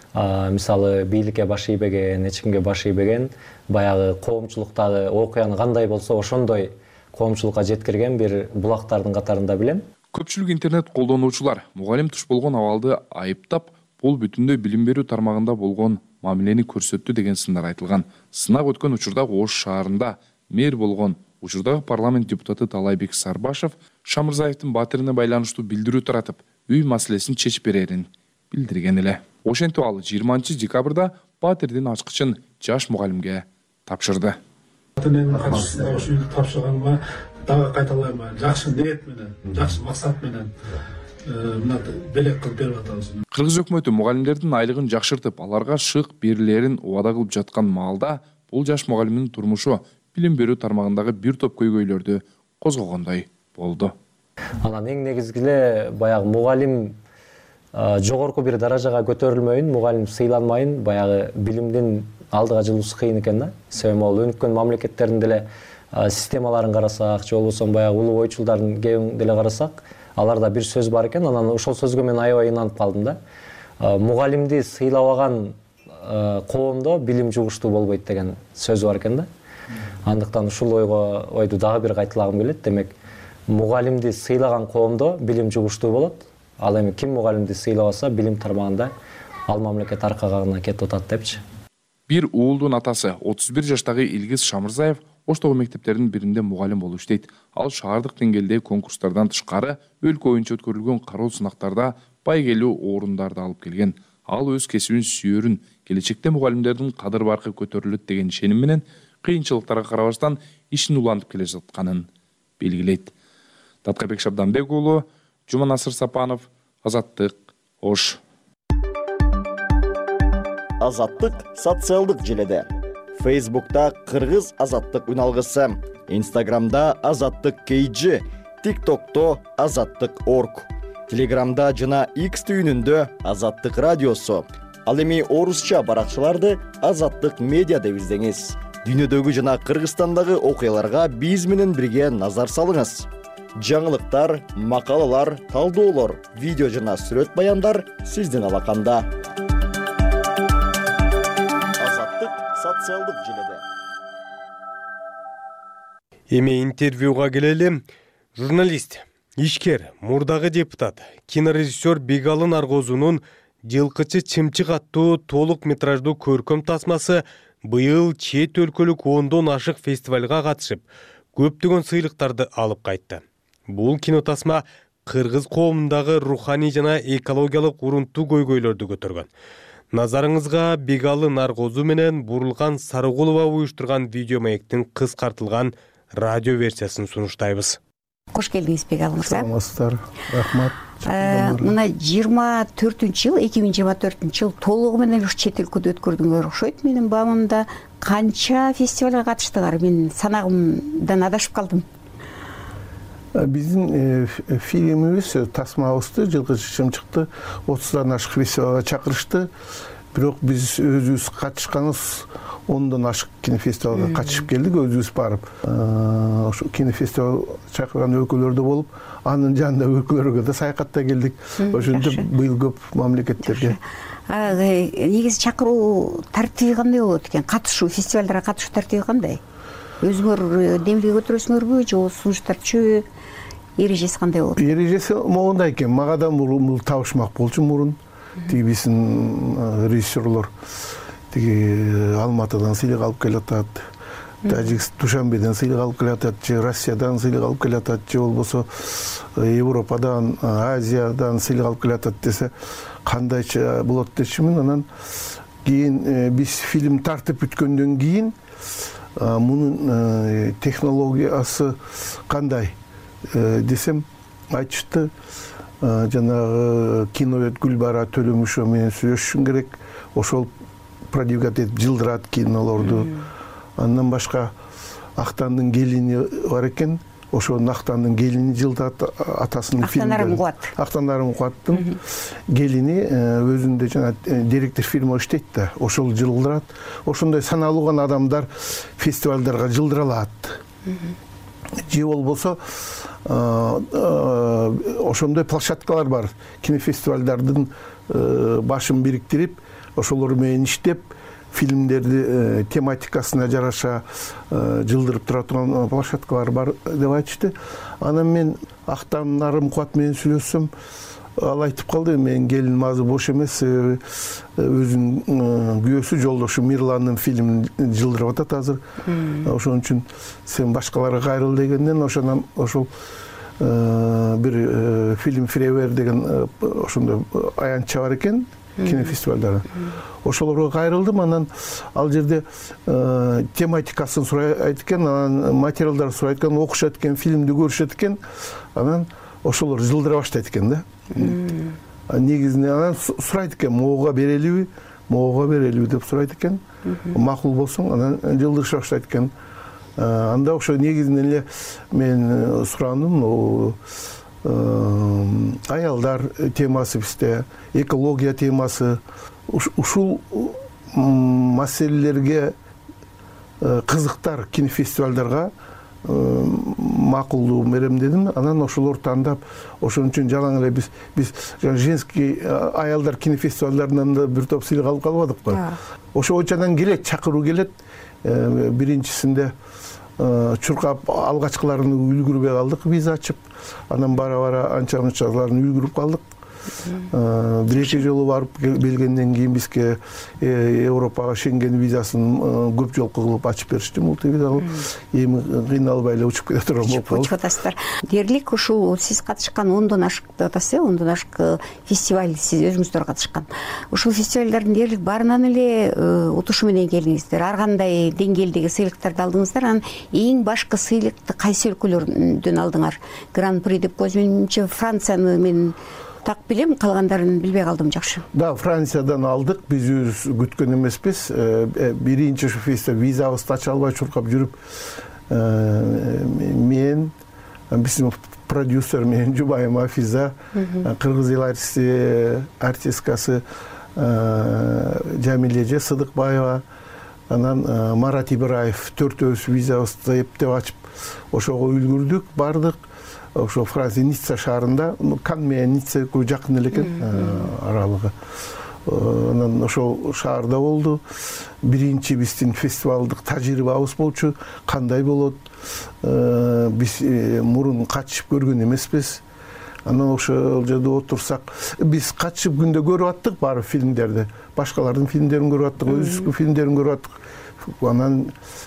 Мисалы бийликке баш ийбеген, эч кимге баш ийбеген, баягы коомчулуктагы окуяны кандай болсо ошондой коомчулукка жеткирген бир булактардын катарында билем. Көпчүлүк интернет колдонуучулар мугалим туш болгон абалды айыптап, бул бүтүндөй билим берүү тармагында болгон мамилени көрсөттү деген сындар айтылган. Сынак өткөн учурда Ош шаарында мэр болгон учурдагы парламент депутаты Талайбек Сарбашев Шамырзаевдин батирине байланыштуу билдирүү таратып, үй маселесин чечип берерин билдирген эле. Ошентип ал жыйырманчы декабрда батирдин ачкычын жаш мугалимге тапшырды. Батирдин ачкычын ошо үйдү тапшырганыма дагы кайталайм, жакшы ниет менен, жакшы максат менен мына белек кылып берип атабыз. Кыргыз өкмөтү мугалимдердин айлыгын жакшыртып, аларга шык берилерин убада кылып жаткан маалда бул жаш мугалимдин турмушу билим берүү тармагындагы бир топ көйгөйлөрдү козгогондой болду. Анан эң негизги эле баягы мугалим жогорку бир даражага көтөрүлмөйүн, мугалим сыйланмайын, баягы билимдин алдыга жылуусу кыйын экен да. Себеби могул өнүккөн мамлекеттердин деле системаларын карасак, же болбосо баягы улуу ойчулдардын кебин деле карасак, аларда бир сөз бар экен. Анан ошол сөзгө мен аябай ынанып калдым да. Мугалимди сыйлабаган коомдо билим жугуштуу болбойт деген сөз бар экен да. Андыктан ушул ойго ойду дагы бир кайталагым келет. Демек, мугалимди сыйлаган коомдо билим жугуштуу болот. Ал эми ким мугалимди сыйлабаса, билим тармагында ал мамлекет аркага гана кетип атат депчи. Бир уулдун атасы отуз бир жаштагы Илгиз Шамырзаев Оштогу мектептердин биринде мугалим болуп иштейт. Ал шаардык деңгээлдеги конкурстардан тышкары өлкө боюнча өткөрүлгөн кароо сынактарда байгелүү орундарды алып келген. Ал өз кесибин сүйөрүн, келечекте мугалимдердин кадыр баркы көтөрүлөт деген ишеним менен кыйынчылыктарга карабастан ишин улантып келе жатканын белгилейт. Даткабек Шабданбек уулу, Жуманасыр Сапанов, Азаттык, Ош. Азаттык социалдык желеде. Фейсбукта Кыргыз Азаттык үналгысы, Инстаграмда Азаттык кей джи, ТикТокто Азаттык орг, Телеграмда жана X түйүнүндө Азаттык радиосу. Ал эми орусча баракчаларды Азаттык медиа деп издеңиз. Дүйнөдөгү жана Кыргызстандагы окуяларга биз менен бирге назар салыңыз. Жаңылыктар, макалалар, талдоолор, видео жана сүрөт баяндар сиздин алаканда. Азаттык социалдык желеде. Эми интервьюга келели. Журналист, ишкер, мурдагы депутат, кинорежиссер Бегалы Наргозунун «Жылкычы чымчык» аттуу толук метраждуу көркөм тасмасы быйыл чет өлкөлүк ондон ашык фестивалга катышып, көптөгөн сыйлыктарды алып кайтты. Бул кинотасма кыргыз коомундагы руханий жана экологиялык урунттуу көйгөйлөрдү көтөргөн. Назарыңызга Бегалы Наргозу менен Бурулган Сарыгулова уюштурган видеомаектин кыскартылган радио версиясын сунуштайбыз. Кош келдиңиз, Бегалы мырза. Саламатсыздар, рахмат. Мына жыйырма төртүнчү жыл, эки миң жыйырма төртүнчү жыл толугу менен ушу чет өлкөдө өткөрдүңөр окшойт. Менин баамымда канча фестивалга катыштыңар? Мен санагымдан адашып калдым. Биздин фильмибиз, тасмабызды, Жылкычы чымчыкты отуздан ашык фестивалга чакырышты. Бирок биз өзүбүз катышканыбыз ондон ашык кинофестивалга катышып келдик, өзүбүз барып. Ошо кинофестивал чакырган өлкөлөрдө болуп, анын жанында өлкөлөргө да саякатта келдик. Ошентип быйыл көп мамлекеттерге. Негизи чакыруу тартиби кандай болот экен? Катышуу, фестивалдарга катышуу тартиби кандай? Өзүңөр демилге көтөрөсүңөрбү же сунуштарчы? Эрежеси кандай болот? Эрежеси могундай экен. Магадан бул табышмак болчу мурун. Тиги биздин режиссерлор тиги Алматыдан сыйлык алып келатат, Тажикстан, Душанбеден сыйлык алып келатат, же Россиядан сыйлык алып келатат, же болбосо Европадан, Азиядан сыйлык алып келатат десе, кандайча болот дечимин. Анан кийин биз фильм тартып бүткөндөн кийин мунун технологиясы кандай десем, айтышты. Жанагы киновед Гүлбара Төлөмүшова менен сүйлөшүшүң керек. Ошол продвигать этип жылдырат кинолорду. Андан башка Актандын келини бар экен. Ошонун Актандын келини жылдат атасынын фильми. Актанарым Кубат. Актанарым Кубаттын келини өзүндө жана директор фильм иштейт да. Ошол жылдырат. Ошондой саналуу гана адамдар фестивалдарга жылдыра алат. Же болбосо ошондой площадкалар бар. Кинофестивалдардын башын бириктирип, ошолор менен иштеп, фильмдерди тематикасына жараша жылдырып тура турган площадкалар бар деп айтышты. Анан мен Актанарым Кубат менен сүйлөшсөм, ал айтып калды, менин келиним азыр бош эмес, себеби өзүнүн күйөөсү жолдошу Мирландын фильмин жылдырып атат азыр. Ошон үчүн сен башкаларга кайрыл дегенден ошонан ошол бир фильм Фревер деген ошондой аянтча бар экен кинофестивалдары. Ошолорго кайрылдым. Анан ал жерде тематикасын сурайт экен, анан материалдар сурайт экен, окушат экен, фильмди көрүшөт экен. Анан ошолор жылдыра баштайт экен да. Негизинен анан сурайт экен, могуга берелиби, могуга берелиби деп сурайт экен. Макул болсоң, анан жылдырыша баштайт экен. Анда ошо негизинен эле мен сурандым, аялдар темасы бизде, экология темасы, ушул маселелерге кызыктар кинофестивалдарга макулдуу меремдедим. Анан ошолор тандап, ошон үчүн жалаң эле биз биз женский аялдар кинофестивалдарынан да бир топ сыйлык алып калбадык го. Ошо очадан келет, чакыруу келет. Биринчисинде чуркап алгачкыларын үлгүрбөй калдык, виза ачып. Анан бара-бара анча-мынчаларын үлгүрүп калдык. Бир эки жолу барып келгенден кийин бизге Европага Шенген визасын көп жолку кылып ачып беришти, мультивиза. Эми кыйналбай эле учуп кете турган болуп калды. Учуп атасыздар. Дерлик ушул сиз катышкан ондон ашык деп атасыз, ондон ашык фестиваль сиз өзүңүздөр катышкан. Ушул фестивалдардын дерлик баарынан эле утушу менен келдиңиздер. Ар кандай деңгээлдеги сыйлыктарды алдыңыздар. Анан эң башкы сыйлыкты кайсы өлкөлөрдөн алдыңар? Гран-при деп көзүмчө Францияны мен так билем, калгандарын билбей калдым. Жакшы. Да, Франциядан алдык. Биз өз күткөн эмеспиз. Биринчи ушу фестиваль визабызды ача албай чуркап жүрүп, мен биздин продюсер менин жубайым Афиза, кыргыз эл артисткасы Жамилеже Сыдыкбаева, анан Марат Ибраев төртөөбүз визабызды эптеп ачып ошого үлгүрдүк, бардык. Ошо Франция Ницца шаарында, Кан менен Ницца жакын эле экен аралыгы. Анан ошол шаарда болду. Биринчи биздин фестивалдык тажрыйбабыз болчу. Кандай болот? Биз мурун катышып көргөн эмеспиз. Анан ошол жерде отурсак, биз катышып күндө көрүп аттык баары фильмдерди. Башкалардын фильмдерин көрүп аттык, өзүбүздүн фильмдерин көрүп аттык. Анан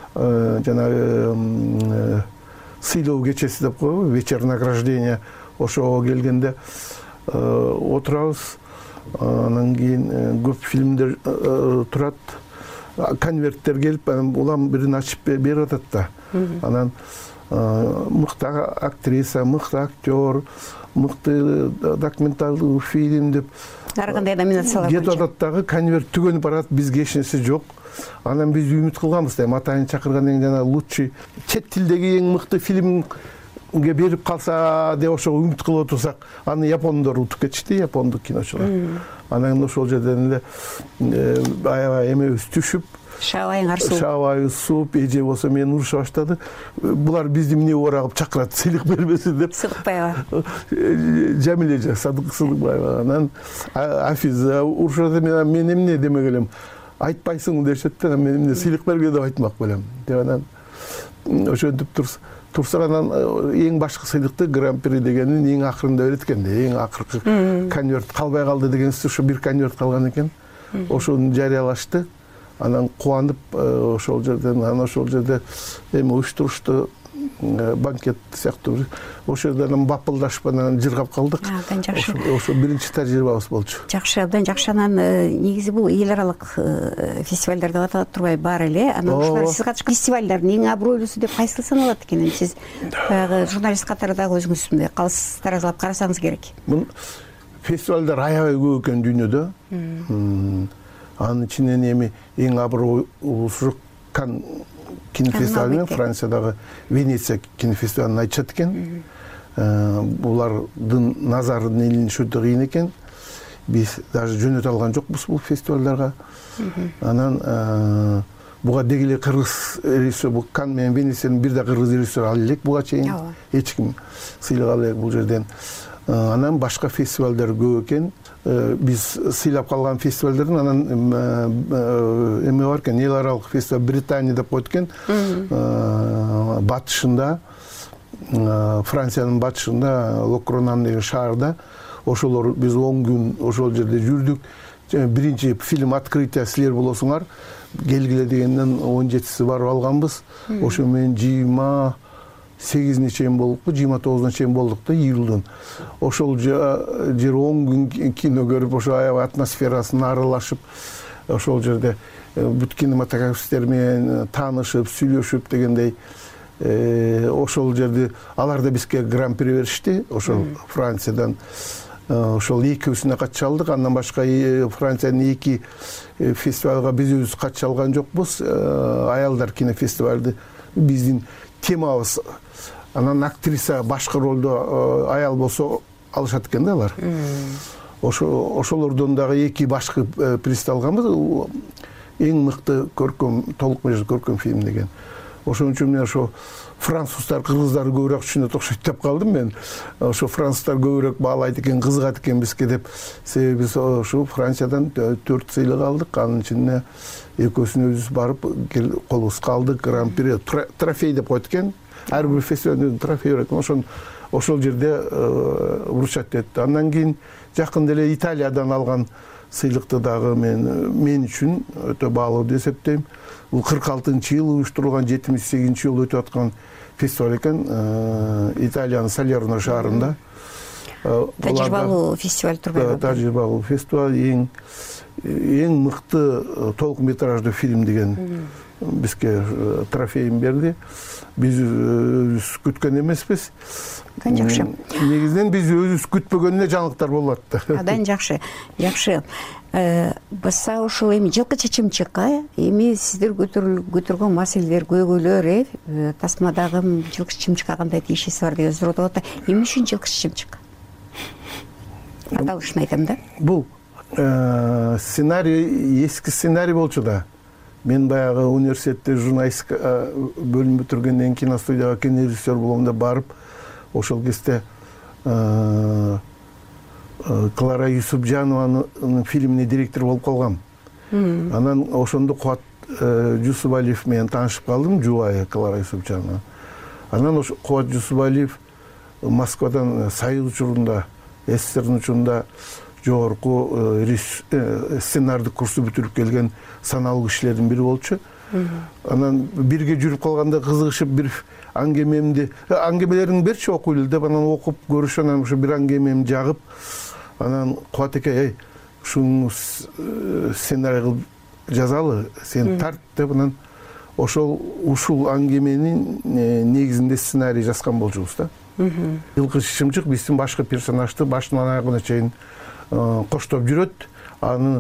жанагы сыйлоо кечеси деп коебу, вечер награждения, ошого келгенде отурабыз. Анан кийин көп фильмдер турат, конверттер келип, улам бирин ачып берип атат да. Анан мыкты актриса, мыкты актер, мыкты документалдуу фильм деп ар кандай номинациялар кетип атат дагы, конверт түгөнүп барат, бизге эч нерсе жок. Анан биз үмүт кылганбыз да, Матайын чакыргандан кийин жана лучший чет тилдеги эң мыкты фильмге берип калса деп ошого үмүт кылып отурсак, аны япондор утуп кетишти, япондук киночулар. Анан ошол жерден эле аябай эмебиз түшүп, шаабайыңар сууп, шаабайыбыз сууп, эже болсо мени уруша баштады. Булар бизди эмне орагып чакырат, сыйлык бербесин деп. Сыдыкбаева. Жамилеже Сыдыкбаева. Анан Афиза урушат, мен эмне демек элем. Айтпайсың дешет да, мен эмне сыйлык берге деп айтмак белем. Деп анан ошентип турсак, анан эң башкы сыйлыкты Гран-при дегенин эң акырында берет экен да, эң акыркы конверт калбай калды дегенсиз, ошо бир конверт калган экен. Ошону жарыялашты. Анан кубанып ошол жерден, анан ошол жерде эми уюштурушту, банкет сыяктуу. Ошол жерден бапылдашып анан жыргап калдык. Абдан жакшы. Ошо биринчи тажрыйбабыз болчу. Жакшы, абдан жакшы. Анан негизи бул эл аралык фестивалдар деп аталат турбай бар эле. Анан ушулар сиз катышкан фестивалдардын эң абройлуусу деп кайсы саналат экен? Сиз баягы журналист катары дагы өзүңүз мындай калыс таразалап карасаңыз керек. Бул фестивалдар аябай көп экен дүйнөдө. Анын ичинен эми эң абройлуусу Кан кинофестивалы менен Франциядагы Венеция кинофестивалын айтышат экен. Булардын назарын илинишүү кыйын экен. Биз даже жөнөтө алган жокпуз бул фестивалдарга. Анан буга дегеле кыргыз режиссер, бул Кан менен Венециянын бир да кыргыз режиссер ал элек буга чейин. Эч ким сыйлык ала элек бул жерден. Анан башка фестивалдар көп экен. Биз сыйлап калган фестивалдардын анан эме бар экен, эл аралык фестиваль Британия деп коет экен. Батышында, Франциянын батышында, Локронан деген шаарда. Ошолор биз он күн ошол жерде жүрдүк. Биринчи фильм открытие силер болосуңар. Келгиле дегенден он жетиси барып алганбыз. Ошо менен жыйырма сегизине чейин болдукпу, жыйырма тогузуна чейин болдук да, июлдун. Ошол жер он күн кино көрүп, ошо аябай атмосферасын аралашып, ошол жерде бүт кинематографисттер менен таанышып, сүйлөшүп дегендей, ошол жерде алар да бизге гран-при беришти, ошол Франциядан. Ошол экөөсүнө катыша алдык. Андан башка Франциянын эки фестивалга биз өзүбүз катыша алган жокпуз. Аялдар кинофестивалды биздин темабыз. Анан актриса башкы ролдо аял болсо алышат экен да алар. Ошолордон дагы эки башкы приз алганбыз. Эң мыкты көркөм, толук меже көркөм фильм деген. Ошон үчүн мен ошо француздар, кыргыздар көбүрөөк түшүнөт окшойт деп калдым мен. Ошо француздар көбүрөөк баалайт экен, кызыгат экен бизге деп. Себеби биз ошо Франциядан төрт сыйлык алдык. Анын ичинде экөөсүнө өзүбүз барып колубузга алдык. Гран-при трофей деп коет экен. Ар бир фестивалдын трофей бар экен. Ошон ошол жерде урушат этти. Андан кийин жакында эле Италиядан алган сыйлыкты дагы мен мен үчүн өтө баалуу деп эсептейм. Бул кырк алтынчы жыл уюштурулган, жетимиш сегизинчи жыл өтүп аткан фестиваль экен. Италиянын Салерно шаарында. Тажрыйбалуу фестиваль турбайбы? Тажрыйбалуу фестиваль, эң эң мыкты толук метраждуу фильм деген бизге трофейин берди. Биз өзүбүз күткөн эмеспиз. Абдан жакшы. Негизинен биз өзүбүз күтпөгөн жаңылыктар болуп атты. Абдан жакшы. Жакшы. Баса ушул эми жылкы чечимчик, эми сиздер көтөргөн маселелер, көйгөйлөр, тасмадагы жылкы чечимчикке кандай тиешеси бар деген суроо болот. Эмне үчүн жылкы чечимчик? Аталышын айтам да. Бул сценарий, эски сценарий болчу да. Мен баягы университетте журналистика бөлүм бүтүргөндөн кийин киностудияга кинорежиссер болом деп барып, ошол кезде Клара Юсупжанованын фильмине директор болуп калгам. Анан ошондо Кубат Жусупалиев менен таанышып калдым, жубайы Клара Юсупжанова. Анан ошо Кубат Жусупалиев Москвадан Союз учурунда, СССРдин учурунда жогорку сценардык курсу бүтүрүп келген саналуу кишилердин бири болчу. Анан бирге жүрүп калганда кызыгышып бир аңгемемди, аңгемелериңди берчи окуйлу деп анан окуп көрүшүп, анан ошо бир аңгемемди жагып, анан Кубат эке, эй, ушуну сценарий кылып жазалы, сен тарт деп анан ошол ушул аңгеменин негизинде сценарий жазган болчубуз да. Жылкы чечимчик биздин башкы персонажды башынан аягына чейин коштоп жүрөт. Аны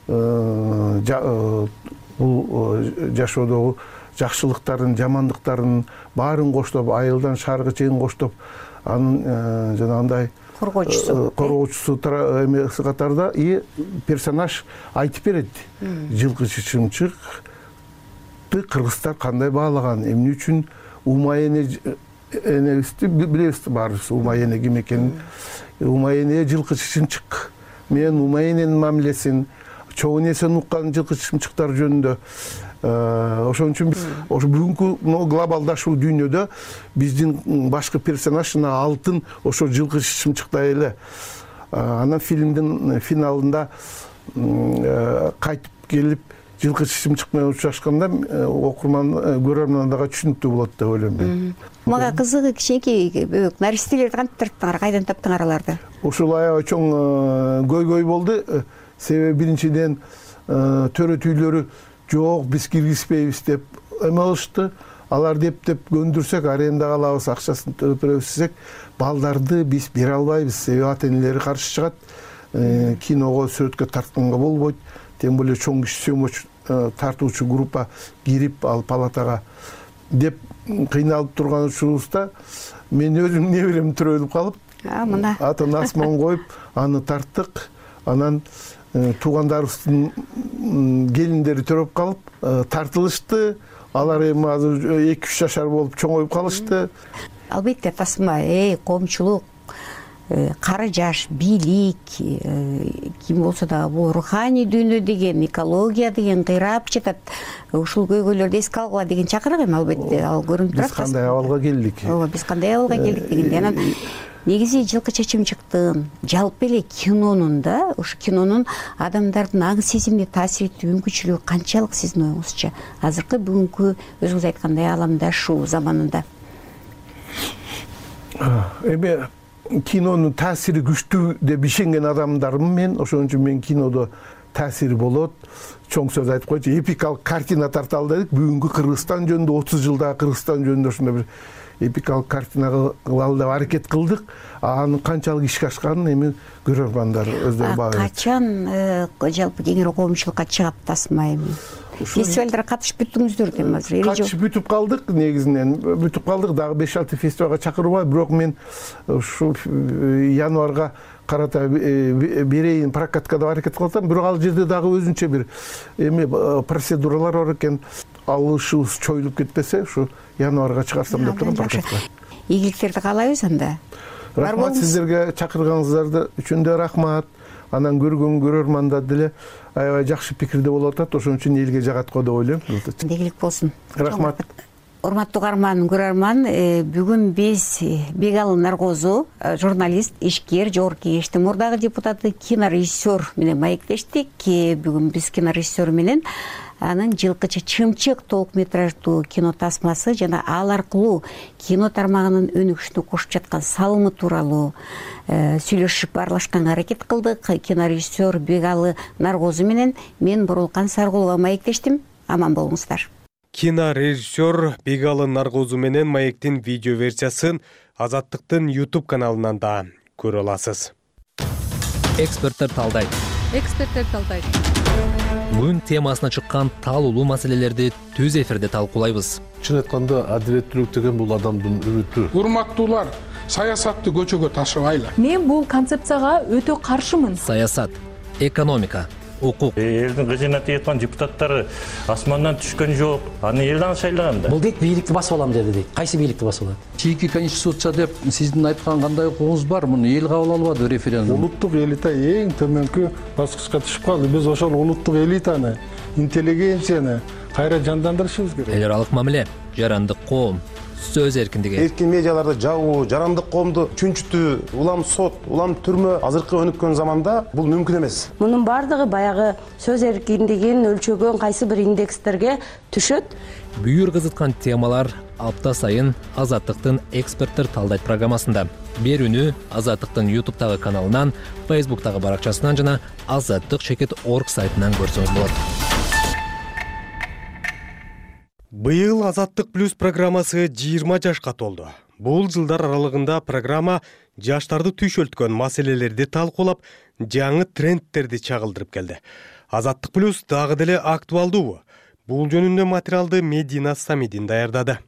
бул жашоодогу жакшылыктарын, жамандыктарын баарын коштоп, айылдан шаарга чейин коштоп, анын жанагындай коргоочусу коргоочусу эмеси катарда и персонаж айтып берет. Жылкы чечимчикти кыргыздар кандай баалаган, эмне үчүн Умай энебизди билебиз баарыбыз, Умай эне ким экенин. Умай эне жылкы чечимчик. Мен Умай эненин мамилесин, чоң энесин уккан жылкы чечимчиктар жөнүндө ошон үчүн ошо бүгүнкү глобалдашуу дүйнөдө биздин башкы персонаж алтын ошо жылкы чечимчиктай эле. Анан фильмдин финалында кайтып келип жылкы чечимчик менен учурашканда окурман, көрөрман дагы түшүнүктүү болот деп ойлойм мен. Мага кызыгы кичинекей наристелерди кантип таптыңар, кайдан таптыңар аларды? Ушул аябай чоң көйгөй болду. Себеби биринчиден төрөтүүлөрү жок, биз киргизбейбиз деп эме кылышты. Алар деп деп көндүрсөк, арендага алабыз, акчасын төлөп беребиз десек, балдарды биз бере албайбыз. Себеби ата-энелери каршы чыгат. Киного, сүрөткө тартканга болбойт. Тем более чоң киши сөмөч тартуучу группа кирип ал палатага деп кыйналып турган учурубузда мен өзүм неберем төрөлүп калып, атын асман коюп, аны тарттык. Анан туугандарыбыздын келиндери төрөп калып, тартылышты. Алар эми азыр эки үч жашар болуп чоңоюп калышты. Албетте тасма, эй, коомчулук, кары жаш, бийлик, ким болсо да бул руханий дүйнө деген, экология деген кыйрап жатат. Ушул көйгөйлөрдү эске алгыла деген чакырык эми албетте, ал көрүнүп турат. Биз кандай абалга келдик? Ооба, биз кандай абалга келдик дегенде. Анан негизи жылкы чечимчиктин, жалпы эле кинонун да, ушу кинонун адамдардын аң сезимине таасир этүү мүмкүнчүлүгү канчалык сиздин оюңузча? Азыркы бүгүнкү өзүңүз айткандай аламдашуу заманында. Эми кинонун таасири күчтүү деп ишенген адамдармын мен. Ошон үчүн мен кинодо таасири болот. Чоң сөз айтып койчу, эпикалык картина тарталы дедик. Бүгүнкү Кыргызстан жөнүндө, отуз жылдагы Кыргызстан жөнүндө ошондой бир эпикалык картина кылалы деп аракет кылдык. Анын канчалык ишке ашканын эми көрөрмандар өздөрү баалайт. Качан жалпы кеңири коомчулукка чыгат тасма эми? Фестивалдарга катышып бүттүңүздөр дейм азыр. Катышып бүтүп калдык, негизинен бүтүп калдык. Дагы беш алты фестивалга чакырбай, бирок мен ушу январга карата берейин, прокатка деп аракет кылып атам. Бирок ал жерде дагы өзүнчө бир эми процедуралар бар экен. Алышыбыз чоюлуп кетпесе, ушу январга чыгарсам деп турам прокатка. Ийгиликтерди каалайбыз анда. Рахмат сиздерге, чакырганыңыздар үчүн да рахмат. Анан көргөн көрөрмандар деле аябай жакшы пикирде болуп атат. Ошон үчүн элге жагат го деп ойлойм. Ийгилик болсун. Рахмат. Урматтуу угарман, көрөрман, бүгүн биз Бегалы Наргозу, журналист, ишкер, жогорку кеңештин мурдагы депутаты, кинорежиссер менен маектештик. Бүгүн биз кинорежиссер менен анын жылкы чечимчик толук метраждуу кино тасмасы жана ал аркылуу кино тармагынын өнүгүшүнө кошуп жаткан салымы тууралуу сүйлөшүп баарлашканга аракет кылдык. Кинорежиссер Бегалы Наргозу менен мен Боролкан Саргулова маектештим. Аман болуңуздар. Кинорежиссер Бегалы Наргозу менен Маектин видео версиясын Азаттыктын YouTube каналынан да көрө аласыз. Эксперттер талдайт. Эксперттер талдайт. Күн темасына чыккан таалуулуу маселелерди түз эфирде талкуулайбыз. Чын айтканда адилеттүүлүк деген бул адамдын үмүтү. Урматтуулар, саясатты көчөгө ташыбайлы. Мен бул концепцияга өтө каршымын. Саясат, экономика, укук. Элдин кызына тиеткан депутаттары асмандан түшкөн жок. Аны элден шайлаган да. Бул дейт бийликти басып алам деди дейт. Кайсы бийликти басып алат? Чийки конституция деп сиздин айткан кандай укугуңуз бар? Муну эл кабыл албады референдум. Улуттук элита эң төмөнкү баскычка түшүп калды. Биз ошол улуттук элитаны, интеллигенцияны кайра жандандырышыбыз керек. Эл аралык мамиле, жарандык коом, сөз эркиндиги. Эркин медиаларды жабуу, жарандык коомду чүнчүтүү, улам сот, улам түрмө азыркы өнүккөн заманда бул мүмкүн эмес. Мунун бардыгы баягы сөз эркиндигин өлчөгөн кайсы бир индекстерге түшөт. Бүйүр кызыткан темалар апта сайын Азаттыктын эксперттер талдайт программасында. Берүүнү Азаттыктын YouTube'тагы каналынан, Facebook'тагы баракчасынан жана азаттык чекит точка орг сайтынан көрсөңүз болот. Быйыл Азаттык плюс программасы жыйырма жашка толду. Бул жылдар аралыгында программа жаштарды түйшөлткөн маселелерди талкуулап, жаңы трендтерди чагылдырып келди. Азаттык плюс дагы деле актуалдуу. Бул жөнүндө материалды Медина Самидин даярдады.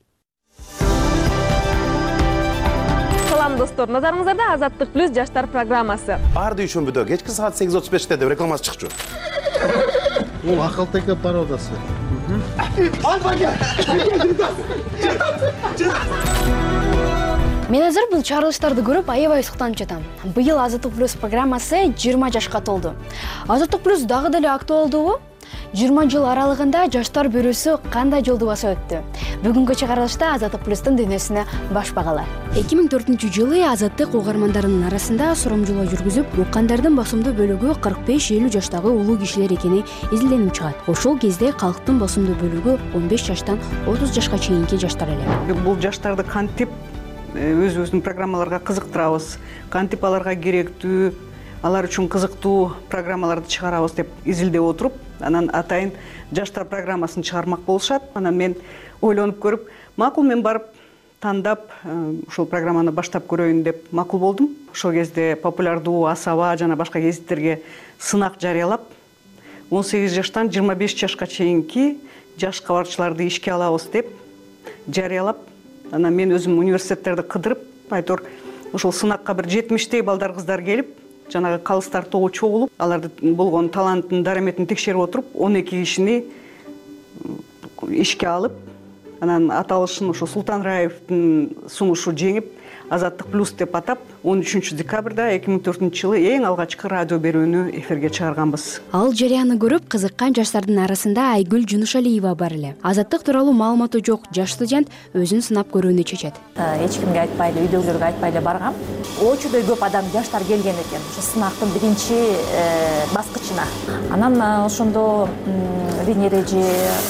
Салам достор, назарыңыздарда Азаттык плюс жаштар программасы. Ар дүйшөмбүдө кечки саат сегиз отуз беште деп рекламасы чыкчу. Бул акылтеке пародасы. Мен азыр бул чыгарылыштарды көрүп аябай суктанып жатам. Быйыл Азаттык плюс программасы жыйырма жашка толду. Азаттык плюс дагы деле актуалдуу. жыйырма жыл аралыгында жаштар бирөөсү кандай жолду басып өттү? Бүгүнкү чыгарылышта Азаттык плюстун дүйнөсүнө баш багалар. эки миң төртүнчү жылы Азаттык угармандарынын арасында сурамжылоо жүргүзүп, уккандардын басымдуу бөлүгү кырк беш элүү жаштагы улуу кишилер экени изилденип чыгат. Ошол кезде калктын басымдуу бөлүгү он беш жаштан отуз жашка чейинки жаштар эле. Бул жаштарды кантип өзүбүздүн программаларга кызыктырабыз, кантип аларга керектүү, алар үчүн кызыктуу программаларды чыгарабыз деп изилдеп отуруп, анан атайын жаштар программасын чыгармак болушат. Анан мен ойлонуп көрүп, макул мен барып тандап ушул программаны баштап көрөйүн деп макул болдум. Ошол кезде популярдуу Асаба жана башка гезиттерге сынак жарыялап, он сегиз жаштан жыйырма беш жашка чейинки жаш кабарчыларды ишке алабыз деп жарыялап, анан мен өзүм университеттерди кыдырып, айтор ушул сынакка бир жетимиштей балдар кыздар келип, жанагы калыстар тобу чогулуп, аларды болгон талантын, дараметин текшерип отуруп, он эки кишини ишке алып, анан аталышын ошо Султан Раевдин сунушу жеңип, Азаттык плюс деп атап, он үчүнчү декабрда эки миң төртүнчү жылы эң алгачкы радио берүүнү эфирге чыгарганбыз. Ал жарыяны көрүп кызыккан жаштардын арасында Айгүл Жунушалиева бар эле. Азаттык тууралуу маалыматы жок жаш студент өзүн сынап көрүүнү чечет. Эч кимге айтпай эле, үйдөгүлөргө айтпай эле баргам. Очудой көп адам жаштар келген экен, ошо сынактын биринчи баскычына. Анан ошондо Вене эже,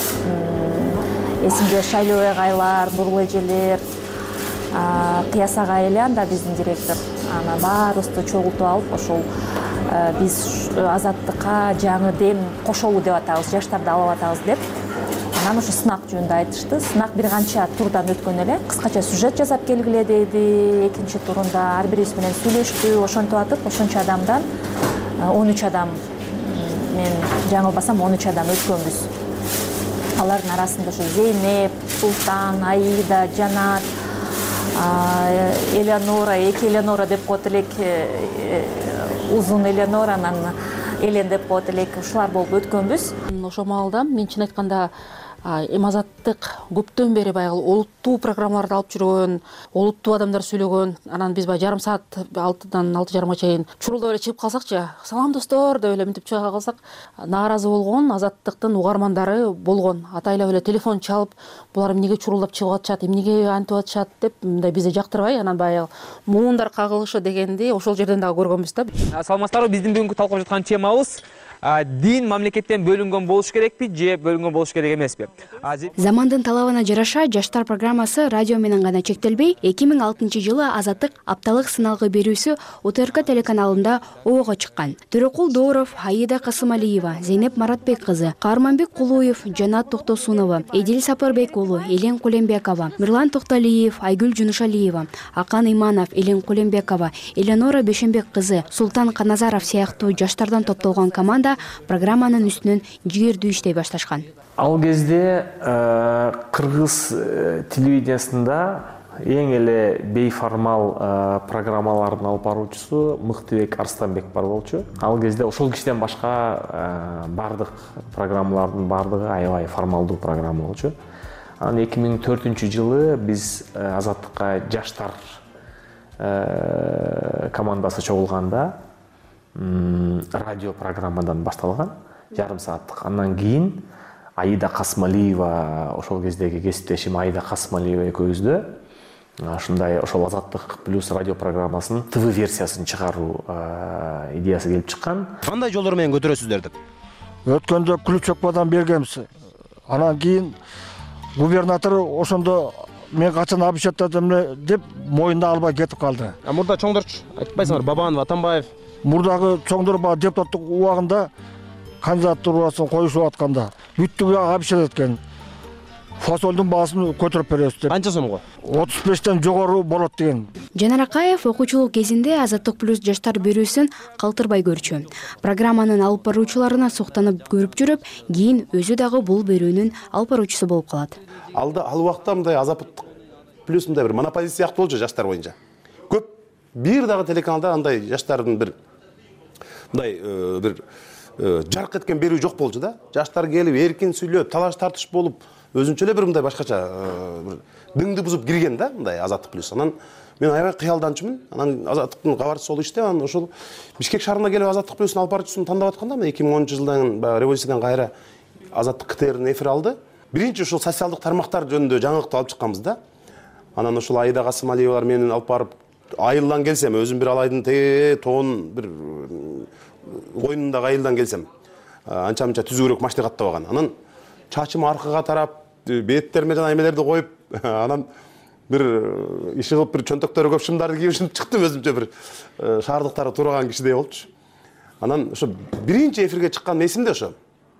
эсимде Шайлоо агайлар, Нурлу эжелер, Кыяс агай эле анда биздин директор. Анан баарыбызды чогултуп алып, ошол биз Азаттыкка жаңы дем кошолу деп атабыз, жаштарды алып атабыз деп. Анан ошо сынак жөнүндө айтышты. Сынак бир канча турдан өткөн эле. Кыскача сюжет жасап келгиле деди. Экинчи турунда ар бирибиз менен сүйлөштү, ошентип атып, ошончо адамдан он үч адам, мен жаңылбасам он үч адам өткөнбүз. Алардын арасында ошо Зейнеп, Султан, Аида, Жанат, Элеонора, эки Элеонора деп коет элек, узун Элеонора, анан Элен деп коет элек, ушулар болуп өткөнбүз. Ошол маалда мен чын айтканда эми Азаттык көптөн бери баягы олуттуу программаларды алып жүргөн, олуттуу адамдар сүйлөгөн, анан биз баягы жарым саат алтыдан алты жарымга чейин чурулдап эле чыгып калсакчы, салам достор деп эле мынтип чыга калсак, нааразы болгон Азаттыктын угармандары болгон. Атайлап эле телефон чалып, булар эмнеге чурулдап чыгып атышат, эмнеге антип атышат деп, мындай бизди жактырбай, анан баягы муундар кагылышы дегенди ошол жерден дагы көргөнбүз да. Саламатсыздарбы, биздин бүгүнкү талкуулап жаткан темабыз дин мамлекеттен бөлүнгөн болуш керекпи же бөлүнгөн болуш керек эмеспи? Замандын талабына жараша жаштар программасы радио менен гана чектелбей, эки миң алтынчы жылы Азаттык апталык сыналгы берүүсү О Т Р К телеканалында оого чыккан. Төрөкул Дооров, Аида Касымалиева, Зейнеп Маратбек кызы, Каарманбек Кулуев, Жанат Токтосунова, Эдил Сапарбек уулу, Элен Кулембекова, Мирлан Токталиев, Айгүл Жунушалиева, Акан Иманов, Элен Кулембекова, Эленора Бешенбек кызы, Султан Каназаров сыяктуу жаштардан топтолгон команда программанын үстүнөн жигердүү иштей башташкан. Ал кезде кыргыз телевидениясында эң эле бейформал программалардын алып баруучусу Мыктыбек Арстанбек бар болчу. Ал кезде ошол кишиден башка бардык программалардын бардыгы аябай формалдуу программа болчу. Анан эки миң төртүнчү жылы биз Азаттыкка жаштар командасы чогулганда радио программадан башталган, жарым сааттык. Андан кийин Аида Касымалиева, ошол кездеги кесиптешим Аида Касымалиева экөөбүздө ушундай ошол Азаттык плюс радио программасынын ТВ версиясын чыгаруу идеясы келип чыккан. Кандай жолдор менен көтөрөсүздөр деп? Өткөндө ключокпадан бергенбиз. Анан кийин губернатор ошондо мен качан обещаттадым деп моюнда албай кетип калды. А мурда чоңдорчу айтпайсыңар, Бабанов, Атамбаев? Мурдагы чоңдор баягы депутаттык убагында кандидатурасын коюшуп атканда бүттүгү обещать эткен. Фасолдун баасын көтөрүп беребиз деп. Канча сомго? отуз бештен жогору болот деген. Жанар Акаев окуучулук кезинде Азаттык плюс жаштар берүүсүн калтырбай көрчү. Программанын алып баруучуларына суктанып көрүп жүрүп, кийин өзү дагы бул берүүнүн алып баруучусу болуп калат. Алда ал убакта мындай Азаттык плюс мындай бир монополист сыяктуу болчу жаштар боюнча. Көп бир дагы телеканалда андай жаштардын бир мындай бир жарк эткен берүү жок болчу да. Жаштар келип эркин сүйлөп, талаш тартыш болуп, өзүнчө эле бир мындай башкача бир дыңды бузуп кирген да, мындай Азаттык плюс. Анан мен аябай кыялданчумун. Анан Азаттыктын кабарчысы болуп иштеп, анан ошол Бишкек шаарына келип Азаттык плюстун алып баруучусун тандап атканда, мен эки миң онунчу жылдан баягы революциядан кайра Азаттык К Т Р'нин эфир алды. Биринчи ошол социалдык тармактар жөнүндө жаңылыкты алып чыкканбыз да. Анан ошол Аида Касымалиевалар менен алып барып айылдан келсем, өзүм бир алайдын те тоон бир коюнундагы айылдан келсем, анча-мынча түзүүрөөк машина каттабаган. Анан чачым аркага тарап, беттериме жана эмелерди коюп, анан бир иши кылып бир чөнтөктөрү көп шымдарды кийип чыктым, өзүмчө бир шаардыктары тураган кишидей болчу. Анан ошо биринчи эфирге чыккан эсимде ошо.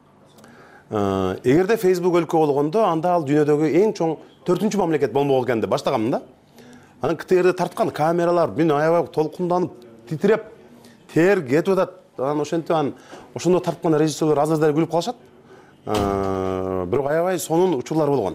Эгерде Facebook өлкө болгондо, анда ал дүйнөдөгү эң чоң төртүнчү мамлекет болмок экен деп баштаганмын да. Анан К Т Р'де тарткан камералар, мен аябай толкунданып, титиреп, тер кетип атат. Анан ошентип анан ошондо тарткан режиссерлер аз-аздай күлүп калышат. Бирок аябай сонун учурлар болгон.